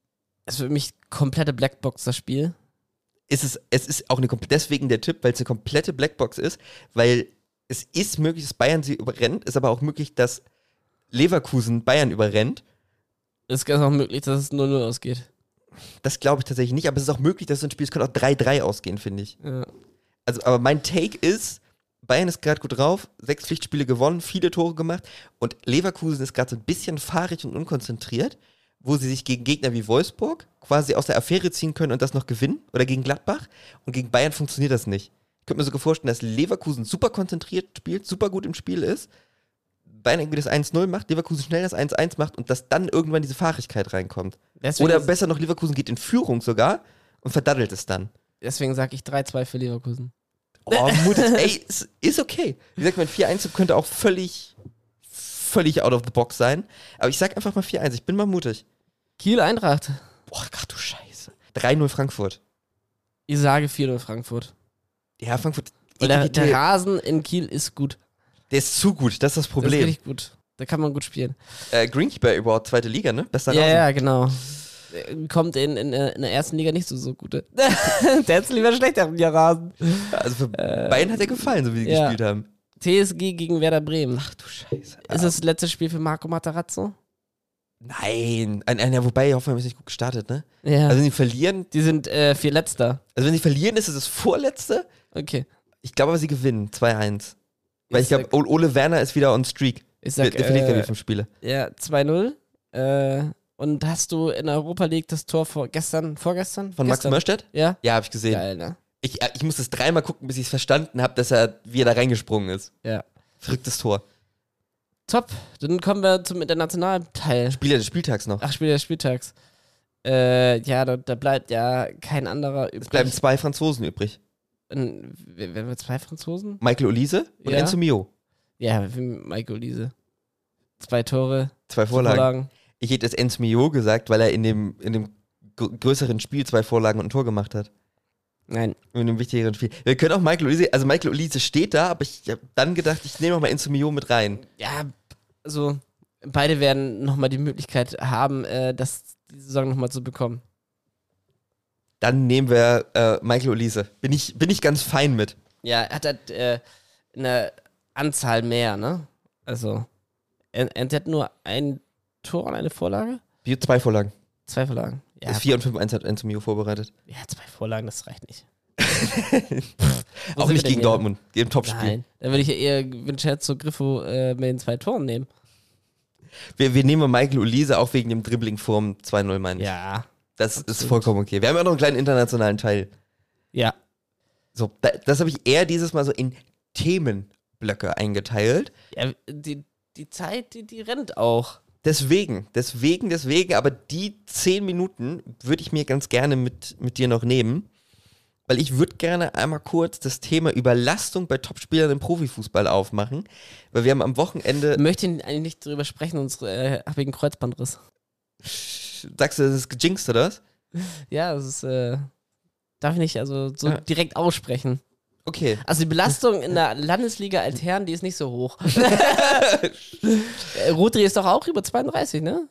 Es wird für mich komplette Blackbox, das Spiel.
Ist es, es ist auch eine komple- deswegen der Tipp, weil es eine komplette Blackbox ist, weil es ist möglich, dass Bayern sie überrennt, ist aber auch möglich, dass Leverkusen Bayern überrennt.
Es ist auch möglich, dass es null null ausgeht.
Das glaube ich tatsächlich nicht, aber es ist auch möglich, dass so ein Spiel, es könnte auch drei drei ausgehen, finde ich.
Ja.
Also, aber mein Take ist, Bayern ist gerade gut drauf, sechs Pflichtspiele gewonnen, viele Tore gemacht und Leverkusen ist gerade so ein bisschen fahrig und unkonzentriert, wo sie sich gegen Gegner wie Wolfsburg quasi aus der Affäre ziehen können und das noch gewinnen oder gegen Gladbach und gegen Bayern funktioniert das nicht. Ich könnte mir sogar vorstellen, dass Leverkusen super konzentriert spielt, super gut im Spiel ist, Bayern irgendwie das eins null macht, Leverkusen schnell das eins eins macht und dass dann irgendwann diese Fahrigkeit reinkommt.
Deswegen,
Oder besser noch, Leverkusen geht in Führung sogar und verdaddelt es dann.
deswegen sage ich drei zwei für Leverkusen.
Oh, mutig. Ey, ist, ist okay. Wie gesagt, mein vier eins könnte auch völlig, völlig out of the box sein. Aber ich sag einfach mal vier eins. Ich bin mal mutig.
Kiel Eintracht.
Boah, ach du Scheiße. drei null Frankfurt.
Ich sage vier null Frankfurt.
Ja, Frankfurt.
Weil der,
Identität,
der Rasen in Kiel ist gut.
der ist zu gut. Das ist das
Das ist
Problem.
richtig gut. Da kann man gut spielen.
Äh, Greenkeeper Award, zweite Liga, ne? Bester
Ja,
Rasen.
ja, genau. Äh, Kommt in, in, in der ersten Liga nicht so, so gute. Der hat lieber schlechteren Rasen.
Also für Bayern hat er gefallen, so wie sie
ja.
gespielt haben.
T S G gegen Werder Bremen.
Ach du Scheiße.
Ist das das letzte Spiel für Marco Materazzo?
Nein. Ein, ein, ja, wobei, Hoffenheim ist nicht gut gestartet, ne?
Ja.
Also wenn sie verlieren,
die sind äh, vier Letzter.
also wenn sie verlieren, ist es das Vorletzte.
Okay.
Ich glaube aber, sie gewinnen. zwei eins. Weil ich
Ich
glaube, Ole Werner ist wieder on streak.
Ich
Der,
sag,
der verliert ja die
äh,
fünf Spiele.
ja, zwei null. Äh, und hast du in Europa League das Tor vor gestern, vorgestern?
Von Max
gestern?
Mörstedt?
Ja?
Ja, habe ich gesehen.
Geil, ne?
Ich, äh, ich musste es dreimal gucken, bis ich es verstanden habe, dass er wieder da reingesprungen ist.
Ja.
Verrücktes Tor.
Top. Dann kommen wir zum internationalen Teil.
Spieler des Spieltags noch.
Ach, Spiel des Spieltags. Äh, ja, da, da bleibt ja kein anderer übrig.
Es bleiben zwei Franzosen übrig.
Ein- Wer wer wir zwei Franzosen?
Michael Olise und
Ja.
Enzo Mio.
Ja, wie Michael Liese. Zwei Tore,
Zwei
Vorlagen.
Vorlagen. Ich hätte es Enzo Mio gesagt, weil er in dem, in dem gr- größeren Spiel zwei Vorlagen und ein Tor gemacht hat.
Nein.
In einem wichtigeren Spiel. Wir können auch Michael Olise, also Michael Olise steht da, aber ich habe dann gedacht, ich nehme auch mal Enzo Mio mit rein.
Ja, also beide werden nochmal die Möglichkeit haben, äh, das die Saison nochmal zu bekommen.
Dann nehmen wir äh, Michael Olise. Bin ich, bin ich ganz fein mit.
Ja, er hat halt äh, eine Anzahl mehr, ne? Also, er, er hat nur ein Tor und eine Vorlage?
Wir zwei Vorlagen.
Zwei Vorlagen. Ja,
Das vier und fünf eins hat Enzo Mio vorbereitet.
ja, zwei Vorlagen, das reicht nicht. Wo
Auch
sind wir
nicht
denn
gegen
hier?
Dortmund, im Topspiel.
Nein, da würde ich ja eher Vincenzo Griffo äh, mit den zwei Toren nehmen.
Wir, wir nehmen Michael Olise auch wegen dem Dribbling vorm zwei null, meine ich.
Ja.
Das
absolut.
ist vollkommen okay. Wir haben ja noch einen kleinen internationalen Teil.
Ja.
So, da, das habe ich eher dieses Mal so in Themenblöcke eingeteilt.
Ja, die, die Zeit, die, die rennt auch.
Deswegen, deswegen, deswegen, aber die zehn Minuten würde ich mir ganz gerne mit, mit dir noch nehmen, weil ich würde gerne einmal kurz das Thema Überlastung bei Topspielern im Profifußball aufmachen, weil wir haben am Wochenende,
Ich möchte eigentlich nicht drüber sprechen, unsere äh, wegen Kreuzbandriss.
sagst du, das ist gejinxt oder was?
Ja, das ist, äh, darf ich nicht also so
Ja.
direkt aussprechen.
Okay.
Also die Belastung in der Landesliga Altherren, die ist nicht so hoch. Äh, Rodri ist doch auch über zweiunddreißig, ne?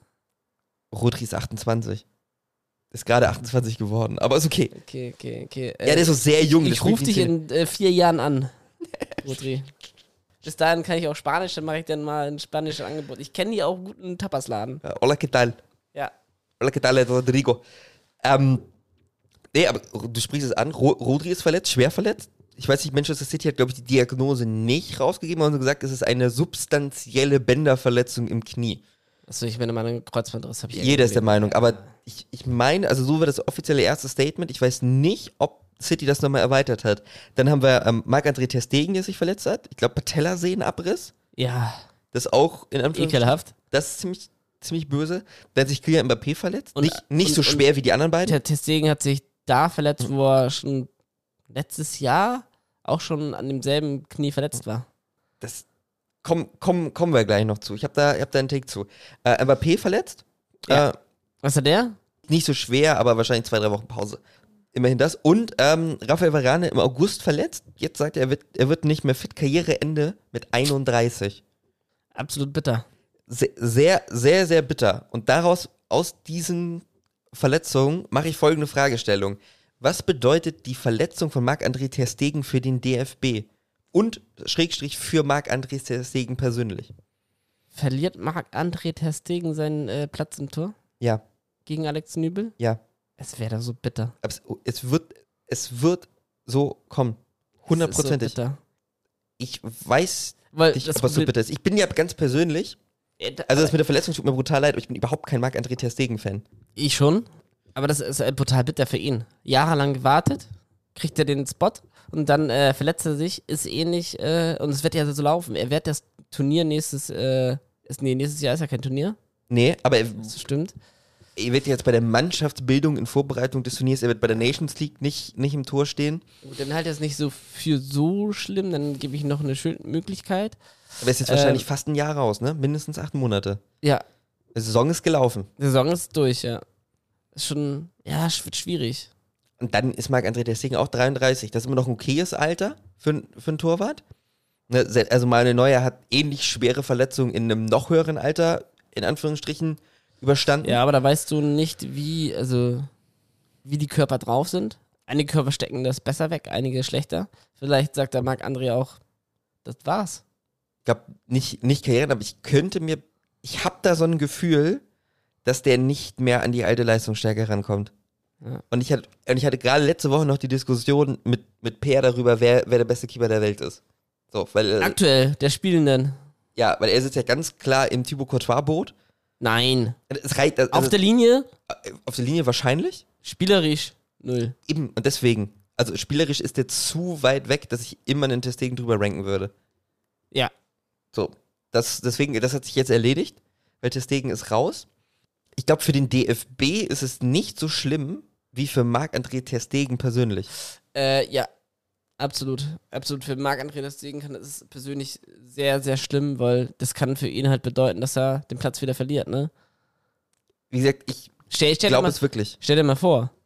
Rodri ist achtundzwanzig. Ist gerade achtundzwanzig geworden, aber ist okay.
Okay, okay, okay.
Ja, der ist so sehr jung.
Ich
das
rufe
bringt
dich
nicht
in äh, vier Jahren an, Rodri. Bis dahin kann ich auch Spanisch, dann mache ich dann mal ein spanisches Angebot. Ich kenne die auch guten Tapasladen.
Ja, hola, ¿qué tal?
Ja.
Hola, ¿qué tal, Rodrigo? Ähm, nee, aber du sprichst es an. Ro Rodri ist verletzt, schwer verletzt. Ich weiß nicht, Manchester City hat, glaube ich, die Diagnose nicht rausgegeben, sondern gesagt, es ist eine substanzielle Bänderverletzung im Knie.
Achso, ich meine, meine Kreuzbandriss habe ich.
Jeder ist der
gesehen.
Meinung, aber ich, ich meine, also so war das offizielle erste Statement. Ich weiß nicht, ob City das nochmal erweitert hat. Dann haben wir ähm, Marc-André ter Stegen, der sich verletzt hat. Ich glaube, Patellasehnenabriss.
Ja,
Das ist auch in Anführungszeichen.
ekelhaft.
Das ist ziemlich, ziemlich böse. Dann hat sich Kylian Mbappé verletzt.
Und-
nicht nicht
und-
so schwer wie die anderen beiden.
Der Testegen hat sich da verletzt, wo er schon letztes Jahr auch schon an demselben Knie verletzt war.
Das kommen komm, kommen wir gleich noch zu. Ich habe da, ich hab da einen Take zu. Äh, Mbappé verletzt.
Ja.
Äh,
Was hat der?
nicht so schwer, aber wahrscheinlich zwei, drei Wochen Pause. Immerhin das. Und ähm, Rafael Varane im August verletzt. Jetzt sagt er, er wird, er wird nicht mehr fit. Karriereende mit einunddreißig.
Absolut bitter.
Sehr, sehr, sehr, sehr bitter. Und daraus, aus diesen Verletzungen, mache ich folgende Fragestellung. Was bedeutet die Verletzung von Marc-André ter Stegen für den D F B? Und Schrägstrich für Marc-André ter Stegen persönlich?
Verliert Marc-André ter Stegen seinen äh, Platz im Tor
Ja,
gegen Alex Nübel?
ja.
Es wäre so bitter.
Aber es, es, wird, es wird so kommen. Hundertprozentig.
Es ist so bitter.
Ich weiß
Weil
nicht,
das
ob es so
Problem-
bitter ist. Ich bin ja ganz persönlich,
Äh, da-
also das mit der Verletzung tut mir brutal leid, aber ich bin überhaupt kein Marc-André ter Stegen-Fan.
Ich schon. Aber das ist äh, brutal bitter für ihn. Jahrelang gewartet, kriegt er den Spot und dann äh, verletzt er sich, ist ähnlich, äh, und es wird ja so laufen. Er wird das Turnier nächstes, äh, ist, nee, nächstes Jahr ist ja kein Turnier.
Nee, aber er,
Das stimmt.
er wird jetzt bei der Mannschaftsbildung in Vorbereitung des Turniers, er wird bei der Nations League nicht, nicht im Tor stehen.
Gut, dann halt das nicht so für so schlimm, dann gebe ich noch eine schöne Möglichkeit.
Aber er ist jetzt
Ähm,
wahrscheinlich fast ein Jahr raus, ne? Mindestens acht Monate.
Ja,
Die Saison ist gelaufen.
die Saison ist durch, ja. Ist schon, ja, es wird schwierig.
Und dann ist Marc-André ter Stegen auch dreiunddreißig. Das ist immer noch ein okayes Alter für, ein- für einen Torwart. Ne, se- Also Manuel Neuer hat ähnlich schwere Verletzungen in einem noch höheren Alter, in Anführungsstrichen, überstanden.
Ja, aber da weißt du nicht, wie, also, wie die Körper drauf sind. Einige Körper stecken das besser weg, einige schlechter. Vielleicht sagt der Marc-André auch, das war's.
Ich glaube, nicht, nicht Karrieren, aber ich könnte mir, ich habe da so ein Gefühl, dass der nicht mehr an die alte Leistungsstärke rankommt.
Ja.
Und ich hatte, und ich hatte gerade letzte Woche noch die Diskussion mit, mit Peer darüber, wer, wer der beste Keeper der Welt ist. So, weil, äh,
Aktuell, der Spielenden.
ja, weil er sitzt ja ganz klar im Thibaut Courtois-Boot.
Nein.
Es reicht, also,
Auf der Linie,
auf der Linie wahrscheinlich.
spielerisch, null.
Eben, und deswegen. Also spielerisch ist der zu weit weg, dass ich immer einen ter Stegen drüber ranken würde.
Ja.
So, das, deswegen, das hat sich jetzt erledigt, weil ter Stegen ist raus. Ich glaube, für den D F B ist es nicht so schlimm, wie für Marc-André ter Stegen persönlich.
Äh, ja. Absolut. Absolut. Für Marc-André ter Stegen kann das persönlich sehr, sehr schlimm, weil das kann für ihn halt bedeuten, dass er den Platz wieder verliert, ne?
Wie gesagt, ich
Stell, stell, dir,
glaube
mal,
es wirklich.
stell dir mal vor,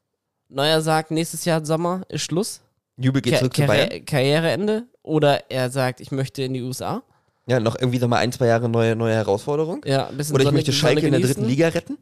Neuer sagt, nächstes Jahr Sommer ist Schluss.
Nübel geht
Ka-
zurück zu
Karri-
Bayern.
Karriereende. Oder er sagt, ich möchte in die U S A.
Ja, noch irgendwie nochmal ein, zwei Jahre neue, neue Herausforderung.
Ja, ein bisschen
Oder ich
Sonne-
möchte
Sonne
Schalke in der
genießen.
dritten Liga retten.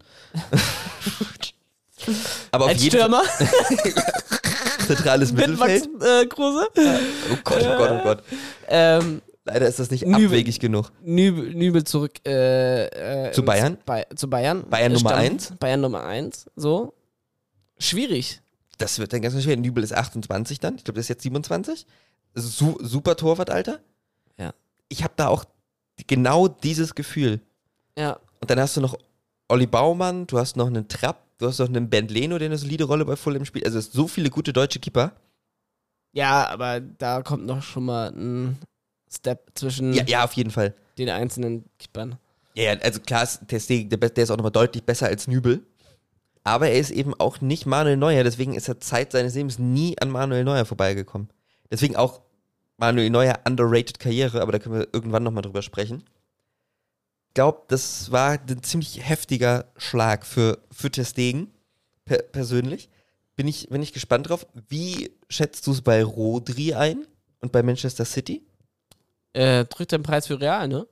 Aber auf
Als
jeden
Stürmer.
Fall zentrales
Mit
Mittelfeld.
Max äh, Kruse.
Oh Gott, oh Gott, oh Gott.
Ähm,
Leider ist das nicht
Nübel.
abwegig genug.
Nübel, Nübel zurück äh, äh,
Zu
ins-
Bayern?
Bei, zu Bayern.
Bayern
Äh,
Nummer
Stamm-
eins?
Bayern Nummer eins. So. Schwierig.
Das wird dann ganz schön schwer. Nübel ist achtundzwanzig dann. Ich glaube, das ist jetzt siebenundzwanzig. Das ist su super Torwartalter.
Ja.
Ich habe da auch genau dieses Gefühl.
Ja.
Und dann hast du noch Olli Baumann, du hast noch einen Trapp, du hast noch einen Bernd Leno, der eine solide Rolle bei Fulham spielt. Also es sind so viele gute deutsche Keeper.
Ja, aber da kommt noch schon mal ein Step zwischen
Ja, ja, auf jeden Fall.
den einzelnen Keepern.
Ja, ja, also klar, ist Ter Stegen, der, der ist auch nochmal deutlich besser als Nübel. Aber er ist eben auch nicht Manuel Neuer, deswegen ist er Zeit seines Lebens nie an Manuel Neuer vorbeigekommen. Deswegen auch Manuel Neuer underrated Karriere, aber da können wir irgendwann nochmal drüber sprechen. Ich glaube, das war ein ziemlich heftiger Schlag für, für Ter Stegen, per persönlich. Bin ich, bin ich gespannt drauf. Wie schätzt du es bei Rodri ein und bei Manchester City?
Äh, drückt den Preis für Real, ne?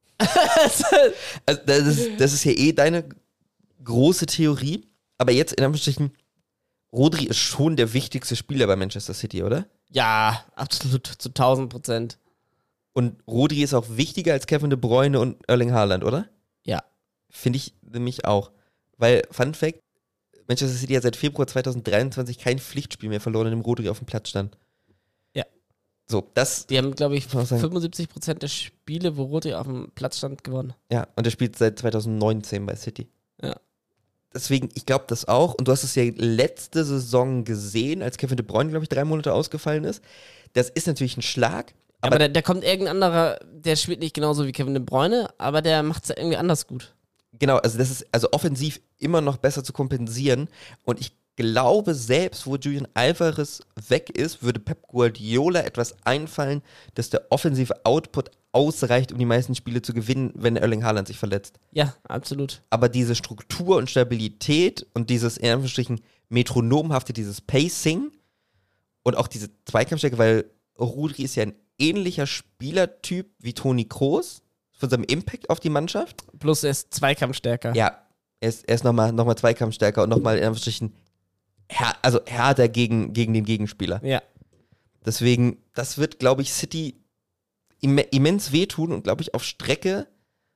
Also das ist, das ist ja eh deine große Theorie, aber jetzt in Anführungsstrichen, Rodri ist schon der wichtigste Spieler bei Manchester City, oder?
Ja, absolut, zu tausend Prozent.
Und Rodri ist auch wichtiger als Kevin De Bruyne und Erling Haaland, oder?
Ja.
Finde ich nämlich auch. Weil, Fun Fact, Manchester City hat seit Februar zweitausenddreiundzwanzig kein Pflichtspiel mehr verloren, in dem Rodri auf dem Platz stand.
Ja.
So, das,
Die haben, glaube ich,
Muss man sagen.
fünfundsiebzig Prozent der Spiele, wo Rodri auf dem Platz stand, gewonnen.
ja, und er spielt seit zweitausendneunzehn bei City.
Ja.
Deswegen, ich glaube das auch. Und du hast es ja letzte Saison gesehen, als Kevin De Bruyne, glaube ich, drei Monate ausgefallen ist. Das ist natürlich ein Schlag.
Aber,
Aber
da, da kommt irgendein anderer, der spielt nicht genauso wie Kevin De Bruyne, aber der macht es irgendwie anders gut.
genau, also das ist also offensiv immer noch besser zu kompensieren. Und ich glaube, selbst wo Julian Alvarez weg ist, würde Pep Guardiola etwas einfallen, dass der offensive Output ausreicht, um die meisten Spiele zu gewinnen, wenn Erling Haaland sich verletzt.
Ja, absolut.
Aber diese Struktur und Stabilität und dieses in Anführungsstrichen metronomhafte, dieses Pacing und auch diese Zweikampfstärke, weil Rodri ist ja ein ähnlicher Spielertyp wie Toni Kroos von seinem Impact auf die Mannschaft.
Plus er ist zweikampfstärker.
Ja, er ist, er ist nochmal noch mal Zweikampfstärker und nochmal in Anführungsstrichen här, also härter gegen, gegen den Gegenspieler.
Ja.
Deswegen, das wird, glaube ich, City im, immens wehtun und, glaube ich, auf Strecke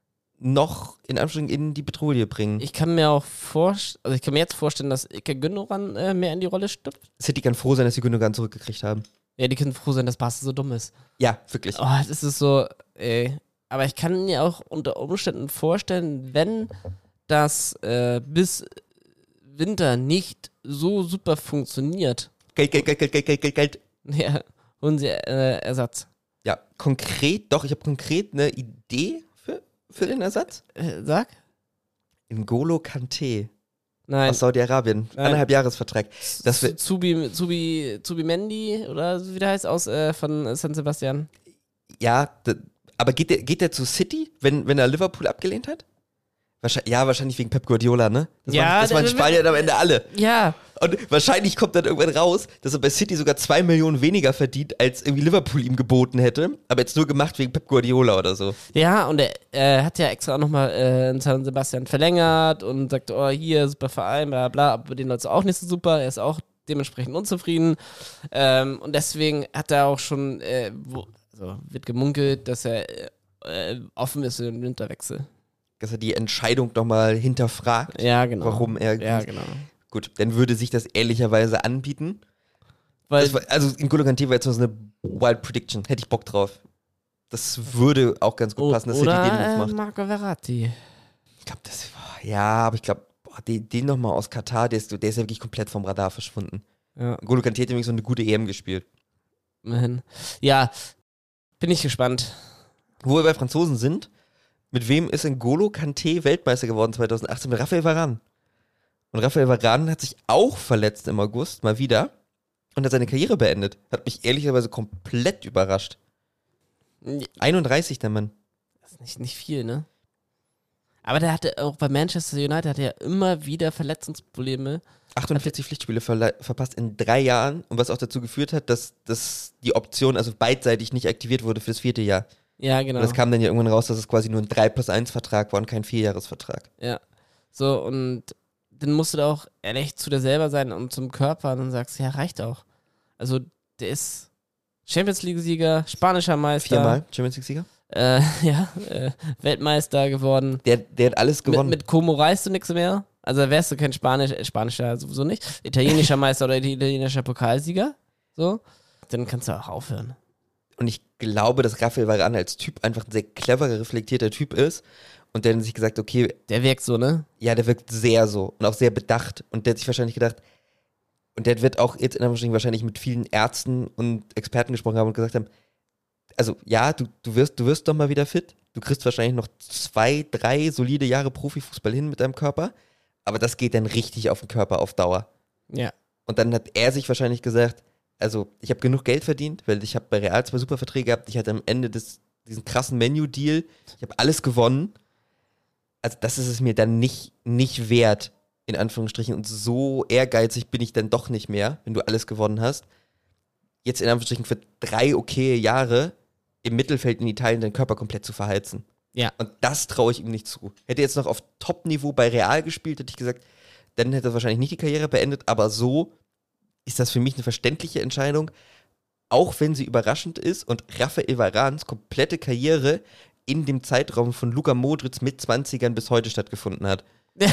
noch in Anführungsstrichen in die Petrouille bringen.
Ich kann mir auch vorstellen, also ich kann mir jetzt vorstellen, dass Ilkay Gündogan äh, mehr in die Rolle stüpft.
City kann froh sein, dass sie Gündogan zurückgekriegt haben.
Ja, die können froh sein, dass Barca so dumm ist.
Ja, wirklich.
Oh, das ist so, ey. Aber ich kann mir auch unter Umständen vorstellen, wenn das äh, bis Winter nicht so super funktioniert,
Geld, Geld, Geld, Geld, Geld, Geld, Geld, Geld.
ja, holen sie äh, Ersatz.
Ja, konkret, doch, ich habe konkret eine Idee für, für den Ersatz.
Äh, sag?
N'Golo Kanté
Nein.
aus Saudi-Arabien.
Nein.
Anderthalb Jahresvertrag. Das wird,
Zubi, Zubi, Zubi Mendy oder so wie der heißt, aus äh, von San Sebastian.
ja, d- aber geht der, geht der zu City, wenn, wenn er Liverpool abgelehnt hat? Wahrscheinlich, ja, wahrscheinlich wegen Pep Guardiola, ne? Das
Ja,
machen, das
der-
machen Spanier am Ende alle.
Ja,
Und wahrscheinlich kommt dann irgendwann raus, dass er bei City sogar zwei Millionen weniger verdient, als irgendwie Liverpool ihm geboten hätte. Aber jetzt nur gemacht wegen Pep Guardiola oder so.
ja, und er äh, hat ja extra auch nochmal äh, in San Sebastian verlängert und sagt, oh, hier, super Verein, bla bla, aber den läuft es auch nicht so super, er ist auch dementsprechend unzufrieden. Ähm, und deswegen hat er auch schon, äh, wo, also wird gemunkelt, dass er äh, offen ist für den Winterwechsel.
Dass er die Entscheidung nochmal hinterfragt,
Ja, genau.
warum er.
Ja, genau.
Gut, dann würde sich das ehrlicherweise anbieten.
Weil,
Das war, also N'Golo Kanté war jetzt so eine Wild Prediction. Hätte ich Bock drauf. Das würde auch ganz gut
o-
passen, dass
oder
City den Move
äh,
macht.
Marco Verratti.
Ich glaube, das boah, ja, aber ich glaube, den, den nochmal aus Katar, der ist, der ist ja wirklich komplett vom Radar verschwunden.
Ja,
N'Golo Kanté hat nämlich so eine gute E M gespielt.
immerhin. Ja, bin ich gespannt.
Wo wir bei Franzosen sind, mit wem ist N'Golo Kanté Weltmeister geworden zweitausendachtzehn? Mit Raphael Varane. Und Raphael Varane hat sich auch verletzt im August, mal wieder, und hat seine Karriere beendet. Hat mich ehrlicherweise komplett überrascht. einunddreißig, der Mann.
Das ist nicht, nicht viel, ne? Aber der hatte auch bei Manchester United hatte ja immer wieder Verletzungsprobleme.
achtundvierzig Pflichtspiele verle- verpasst in drei Jahren und was auch dazu geführt hat, dass, dass die Option also beidseitig nicht aktiviert wurde für das vierte Jahr.
Ja, genau.
Und das kam dann ja irgendwann raus, dass es quasi nur ein drei plus eins Vertrag war und kein Vierjahresvertrag.
Ja. So, und dann musst du da auch ehrlich zu dir selber sein und zum Körper und dann sagst du, ja, reicht auch. Also, der ist Champions League-Sieger, spanischer Meister.
Viermal Champions League-Sieger?
Äh, ja, äh, Weltmeister geworden.
Der, der hat alles gewonnen.
Mit, mit Como reist du nichts mehr. Also wärst du kein Spanisch, äh, spanischer sowieso nicht. Italienischer Meister oder italienischer Pokalsieger. So. Dann kannst du auch aufhören.
Und ich glaube, dass Rafael Varane als Typ einfach ein sehr cleverer, reflektierter Typ ist. Und der hat sich gesagt, okay,
Der wirkt so, ne?
ja, der wirkt sehr so und auch sehr bedacht. Und der hat sich wahrscheinlich gedacht, und der wird auch jetzt in der Maschine wahrscheinlich mit vielen Ärzten und Experten gesprochen haben und gesagt haben, also ja, du, du, wirst, du wirst doch mal wieder fit. Du kriegst wahrscheinlich noch zwei, drei solide Jahre Profifußball hin mit deinem Körper. Aber das geht dann richtig auf den Körper auf Dauer.
Ja.
Und dann hat er sich wahrscheinlich gesagt, also ich habe genug Geld verdient, weil ich habe bei Real zwei super Verträge gehabt. Ich hatte am Ende des, diesen krassen Menu-Deal. Ich habe alles gewonnen. Also das ist es mir dann nicht, nicht wert, in Anführungsstrichen. Und so ehrgeizig bin ich dann doch nicht mehr, wenn du alles gewonnen hast. Jetzt in Anführungsstrichen für drei okaye Jahre im Mittelfeld in Italien deinen Körper komplett zu verheizen.
Ja.
Und das traue ich ihm nicht zu. Hätte er jetzt noch auf Top-Niveau bei Real gespielt, hätte ich gesagt, dann hätte er wahrscheinlich nicht die Karriere beendet. Aber so ist das für mich eine verständliche Entscheidung, auch wenn sie überraschend ist und Rafael Varanes komplette Karriere in dem Zeitraum von Luka Modric mit zwanzigern bis heute stattgefunden hat.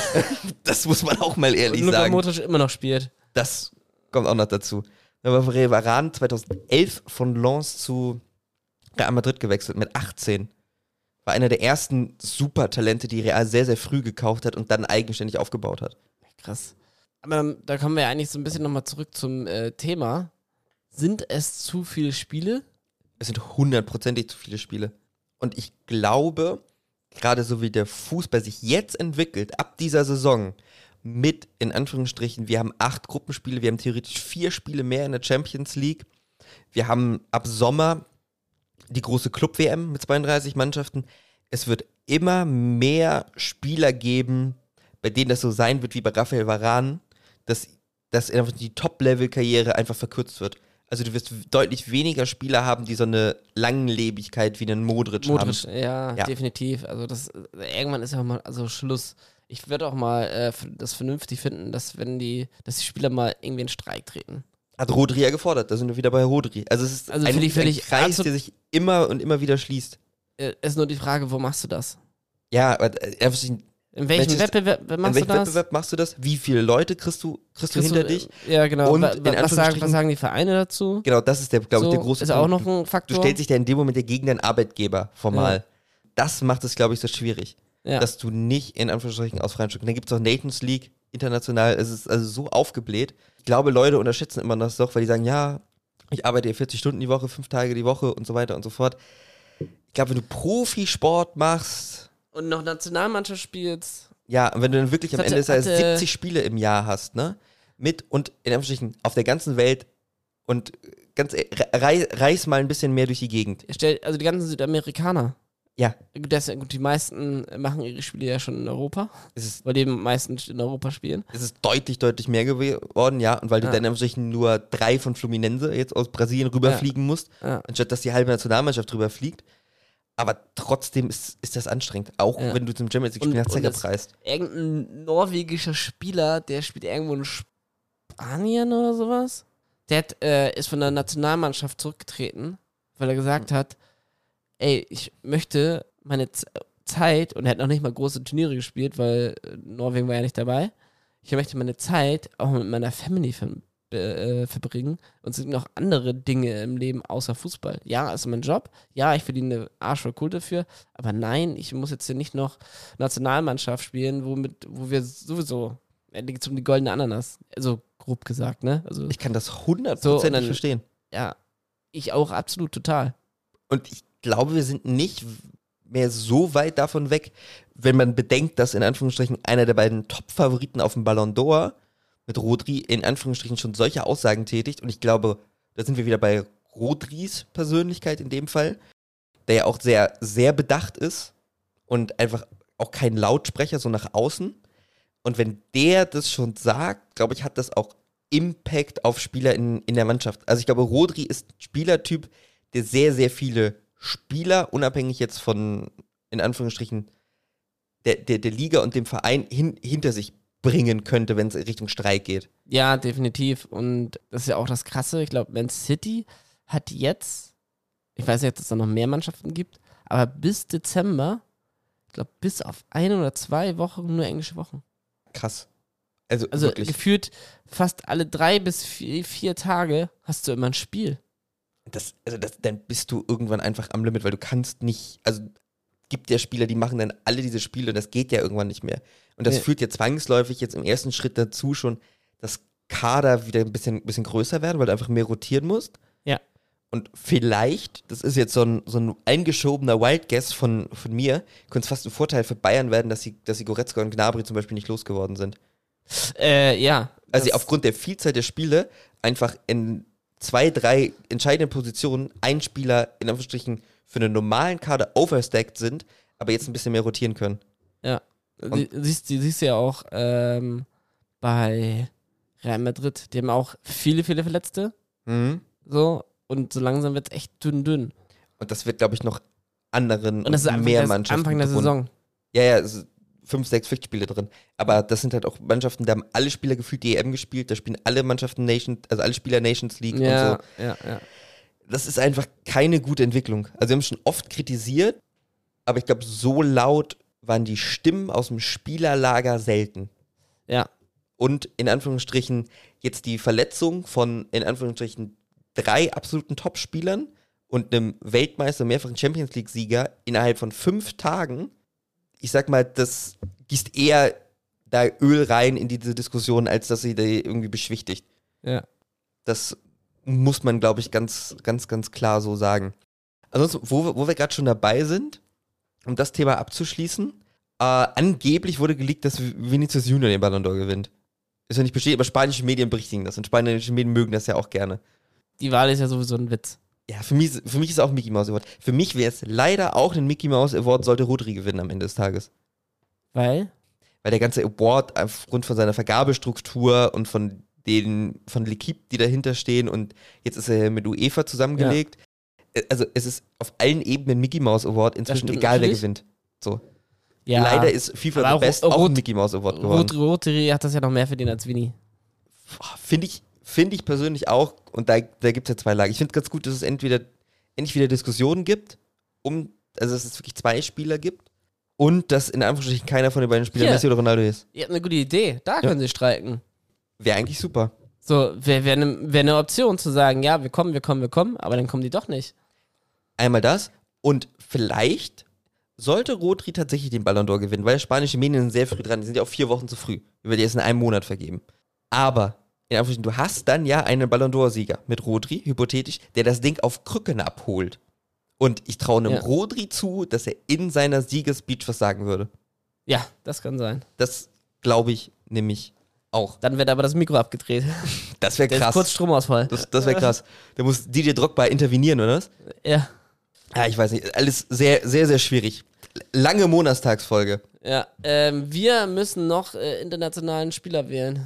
Das muss man auch mal ehrlich
und Luka
sagen.
Modric immer noch spielt.
Das kommt auch noch dazu. Aber Varane zweitausendelf von Lens zu Real Madrid gewechselt mit achtzehn. War einer der ersten Supertalente, die Real sehr, sehr früh gekauft hat und dann eigenständig aufgebaut hat.
Krass. Aber da kommen wir ja eigentlich so ein bisschen nochmal zurück zum äh, Thema. Sind es zu viele Spiele?
Es sind hundertprozentig zu viele Spiele. Und ich glaube, gerade so wie der Fußball sich jetzt entwickelt, ab dieser Saison, mit, in Anführungsstrichen, wir haben acht Gruppenspiele, wir haben theoretisch vier Spiele mehr in der Champions League. Wir haben ab Sommer die große Club-W M mit zweiunddreißig Mannschaften. Es wird immer mehr Spieler geben, bei denen das so sein wird wie bei Rafael Varane, dass, dass einfach die Top-Level-Karriere einfach verkürzt wird. Also du wirst deutlich weniger Spieler haben, die so eine Langlebigkeit wie einen Modric,
Modric,
haben.
ja,
Ja.
definitiv. Also das irgendwann ist ja auch mal also Schluss. Ich würde auch mal äh, das vernünftig finden, dass wenn die, dass die Spieler mal irgendwie in Streik treten.
Hat Rodri ja gefordert, da sind wir wieder bei Rodri. Also es ist
Also
ein,
finde ich- finde
ein
ich
Kreis,
absolut-
der sich immer und immer wieder schließt.
Äh, ist nur die Frage, wo machst du das?
Ja, aber äh, einfach in
In welchem
Manchester-
Wettbewerb machst
welchem
du das?
Wettbewerb machst du das? Wie viele Leute kriegst du, kriegst du
Kriegst
hinter
du,
dich?
äh, Ja, genau.
Und
Wa-
in
wa- was, sagen,
Anführungsstrichen-
was sagen die Vereine dazu?
Genau, das ist der, glaube
so,
ich, der große
ist
Punkt.
auch noch
Du-
ein Faktor.
Du stellst dich ja in dem Moment ja gegen deinen Arbeitgeber formal. Das macht es, glaube ich, so schwierig,
ja.
dass du nicht in Anführungsstrichen aus freien Stücken. Da gibt es auch Nations League international. Es ist also so aufgebläht. Ich glaube, Leute unterschätzen immer das doch, weil die sagen, ja, ich arbeite hier vierzig Stunden die Woche, fünf Tage die Woche und so weiter und so fort. Ich glaube, wenn du Profisport machst,
Und noch Nationalmannschaft spielst.
ja, und wenn du dann wirklich am
Hatte-
Ende des Jahres
hatte-
siebzig Spiele im Jahr hast, ne? Mit und in Anführungsstrichen auf der ganzen Welt und ganz e- rei, reiß mal ein bisschen mehr durch die Gegend.
Stell, also die ganzen Südamerikaner.
Ja,
Gut, das, gut, die meisten machen ihre Spiele ja schon in Europa,
es ist,
weil die meisten in Europa spielen.
es ist deutlich, deutlich mehr geworden, ja. Und weil du
Ja.
dann in Anführungsstrichen nur drei von Fluminense jetzt aus Brasilien rüberfliegen musst,
Ja.
anstatt dass die halbe Nationalmannschaft rüberfliegt. Aber trotzdem ist, ist das anstrengend. Auch
Ja.
wenn du zum Champions League
Und-
Spiel nach
und
Zecker
das-
preist.
Irgendein norwegischer Spieler, der spielt irgendwo in Spanien oder sowas. Der hat, äh, ist von der Nationalmannschaft zurückgetreten, weil er gesagt hat, ey, ich möchte meine Z Zeit, und er hat noch nicht mal große Turniere gespielt, weil äh, Norwegen war ja nicht dabei, ich möchte meine Zeit auch mit meiner Family ver äh, verbringen und es sind noch andere Dinge im Leben außer Fußball. Ja, ist mein Job, ja, ich verdiene Arsch voll Kohle dafür, aber nein, ich muss jetzt hier nicht noch Nationalmannschaft spielen, womit, wo wir sowieso, da geht es um die goldene Ananas, also grob gesagt, ne? Also,
Ich kann das
So, und
hundertprozentig
dann-
verstehen.
ja, ich auch absolut total.
Und ich glaube, wir sind nicht mehr so weit davon weg, wenn man bedenkt, dass in Anführungsstrichen einer der beiden Top-Favoriten auf dem Ballon d'Or mit Rodri in Anführungsstrichen schon solche Aussagen tätigt. Und ich glaube, da sind wir wieder bei Rodris Persönlichkeit in dem Fall, der ja auch sehr, sehr bedacht ist und einfach auch kein Lautsprecher so nach außen. Und wenn der das schon sagt, glaube ich, hat das auch Impact auf Spieler in, in der Mannschaft. Also ich glaube, Rodri ist ein Spielertyp, der sehr, sehr viele Spieler, unabhängig jetzt von, in Anführungsstrichen, der, der, der Liga und dem Verein hin, hinter sich bringen könnte, wenn es Richtung Streik geht.
Ja, definitiv. Und das ist ja auch das Krasse. Ich glaube, Man City hat jetzt, ich weiß nicht, ob es da noch mehr Mannschaften gibt, aber bis Dezember, ich glaube, bis auf eine oder zwei Wochen nur englische Wochen.
Krass. Also,
Also
wirklich.
gefühlt fast alle drei bis vier, vier Tage hast du immer ein Spiel.
Das, also das, dann bist du irgendwann einfach am Limit, weil du kannst nicht, also gibt ja Spieler, die machen dann alle diese Spiele und das geht ja irgendwann nicht mehr. Und das
Nee.
führt ja zwangsläufig jetzt im ersten Schritt dazu schon, dass Kader wieder ein bisschen, bisschen größer werden, weil du einfach mehr rotieren musst.
Ja.
Und vielleicht, das ist jetzt so ein, so ein eingeschobener Wild Guess von, von mir, könnte es fast ein Vorteil für Bayern werden, dass sie, dass sie Goretzka und Gnabry zum Beispiel nicht losgeworden sind.
Äh, ja.
Also sie
das-
aufgrund der Vielzahl der Spiele einfach in zwei, drei entscheidenden Positionen ein Spieler in Anführungsstrichen für einen normalen Kader overstacked sind, aber jetzt ein bisschen mehr rotieren können.
Ja. Sie, siehst, du siehst ja auch ähm, bei Real Madrid, die haben auch viele, viele Verletzte.
Mhm.
So. Und so langsam wird es echt dünn, dünn.
Und das wird, glaube ich, noch anderen
Und das ist Anfang,
mehr
der,
Mannschaften
Anfang der
gebunden.
Saison.
Ja, ja, es sind fünf, sechs Pflichtspiele drin. Aber das sind halt auch Mannschaften, da haben alle Spieler gefühlt die E M gespielt, da spielen alle Mannschaften Nation, also alle Spieler Nations League
Ja,
und so.
ja, ja.
Das ist einfach keine gute Entwicklung. Also wir haben es schon oft kritisiert, aber ich glaube, so laut waren die Stimmen aus dem Spielerlager selten.
Ja.
Und in Anführungsstrichen jetzt die Verletzung von, in Anführungsstrichen, drei absoluten Top-Spielern und einem Weltmeister, mehrfachen Champions League-Sieger innerhalb von fünf Tagen, ich sag mal, das gießt eher da Öl rein in diese Diskussion, als dass sie die irgendwie beschwichtigt.
Ja.
Das muss man, glaube ich, ganz, ganz, ganz klar so sagen. Ansonsten, wo, wir- wo wir gerade schon dabei sind, um das Thema abzuschließen, äh, angeblich wurde geleakt, dass Vinicius Junior den Ballon d'Or gewinnt. Ist ja nicht bestätigt, aber spanische Medien berichtigen das und spanische Medien mögen das ja auch gerne.
Die Wahl ist ja sowieso ein Witz.
Ja, für mich, für mich ist es auch ein Mickey Mouse Award. Für mich wäre es leider auch ein Mickey Mouse Award, sollte Rodri gewinnen am Ende des Tages.
Weil?
Weil der ganze Award aufgrund von seiner Vergabestruktur und von den, von L'Equipe, die dahinter stehen und jetzt ist er mit UEFA zusammengelegt. Äh, Also es ist auf allen Ebenen Mickey Mouse Award, inzwischen
stimmt
egal wer
natürlich.
gewinnt. So.
Ja.
Leider ist FIFA
Aber
The
auch
Best
Rot-
auch ein Mickey Mouse Award geworden.
Rodri, Rodri hat das ja noch mehr verdient als Vini.
Finde ich, finde ich persönlich auch, und da, da gibt es ja zwei Lager. Ich finde es ganz gut, dass es entweder endlich wieder Diskussionen gibt, um, also dass es wirklich zwei Spieler gibt und dass in Anführungsstrichen keiner von den beiden Spielern
Hier.
Messi oder Ronaldo ist.
Ihr habt eine gute Idee. Da können sie streiken.
Wäre eigentlich super.
So, wäre wär eine wär ne Option zu sagen, ja, wir kommen, wir kommen, wir kommen, aber dann kommen die doch nicht.
Einmal das und vielleicht sollte Rodri tatsächlich den Ballon d'Or gewinnen, weil spanische Medien sind sehr früh dran, die sind ja auch vier Wochen zu früh. Die wird erst in einem Monat vergeben. Aber, in Anführungsstrichen, du hast dann ja einen Ballon d'Or-Sieger mit Rodri, hypothetisch, der das Ding auf Krücken abholt. Und ich traue einem
Ja.
Rodri zu, dass er in seiner Siegespeech was sagen würde.
Ja, das kann sein.
Das glaube ich nämlich auch.
Dann wird aber das Mikro abgedreht.
Das wäre
Der ist
krass.
kurz Stromausfall.
Das, das wäre krass. Da muss D J Drogba intervenieren, oder was?
Ja,
Ja, ich weiß nicht. Alles sehr, sehr, sehr schwierig. Lange Monatstagsfolge.
ja. Ähm, wir müssen noch äh, internationalen Spieler wählen.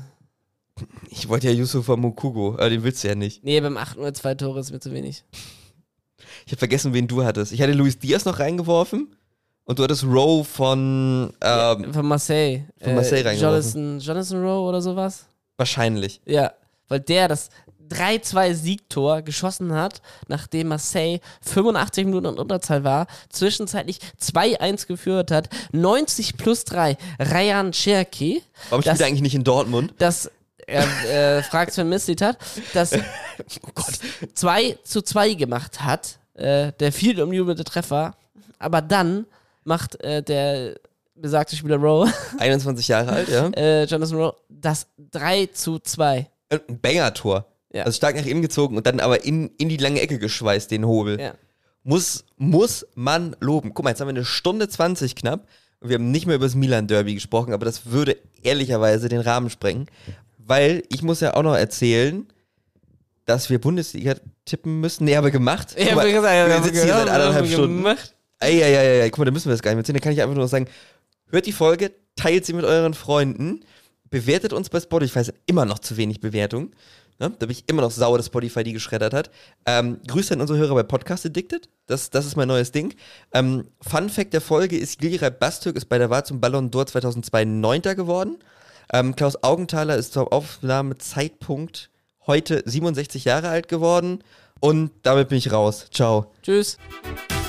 Ich wollte ja Yusufa Mokugo, aber den willst du ja nicht.
Nee, beim acht nur zwei Tore ist mir zu wenig.
Ich habe vergessen, wen du hattest. Ich hatte Luis Diaz noch reingeworfen und du hattest Rowe von ähm,
Von Marseille.
von Marseille reingeworfen.
Jonathan, Jonathan Rowe oder sowas?
wahrscheinlich.
Ja, weil der das drei zwei Siegtor geschossen hat, nachdem Marseille fünfundachtzig Minuten in Unterzahl war, zwischenzeitlich zwei eins geführt hat, neunzig plus drei, Ryan Cherki,
Warum
Das-
spielt er eigentlich nicht in Dortmund?
das, er äh, fragt Sven Mislitat, das
Oh Gott.
zwei zu zwei gemacht hat, äh, der viel umjubelte Treffer, aber dann macht äh, der besagte Spieler Rowe,
einundzwanzig Jahre alt, ja.
äh, Jonathan Rowe, das drei zu zwei.
Ein Banger-Tor.
Ja.
Also stark nach innen gezogen und dann aber in, in die lange Ecke geschweißt, den Hobel.
Ja.
Muss, muss man loben. Guck mal, jetzt haben wir eine Stunde zwanzig knapp und wir haben nicht mehr über das Milan-Derby gesprochen, aber das würde ehrlicherweise den Rahmen sprengen, weil ich muss ja auch noch erzählen, dass wir Bundesliga tippen müssen. Nee, aber gemacht.
Ich
Guck
hab
mal,
gesagt,
wir
haben
sitzen hier seit
gemacht.
anderthalb Stunden.
Gemacht.
Eieieiei, guck mal, da müssen wir das gar nicht mehr erzählen. Da kann ich einfach nur sagen, hört die Folge, teilt sie mit euren Freunden, bewertet uns bei Spotify, es sind immer noch zu wenig Bewertungen. Ne? Da bin ich immer noch sauer, dass Spotify die geschreddert hat. Ähm, Grüße an unsere Hörer bei Podcast Addicted. Das, das ist mein neues Ding. Ähm, Fun Fact der Folge ist, Gilray Bastürk ist bei der Wahl zum Ballon d'Or zweitausendzwei Neunter geworden. Ähm, Klaus Augenthaler ist zum Aufnahmezeitpunkt heute siebenundsechzig Jahre alt geworden. Und damit bin ich raus. Ciao.
Tschüss.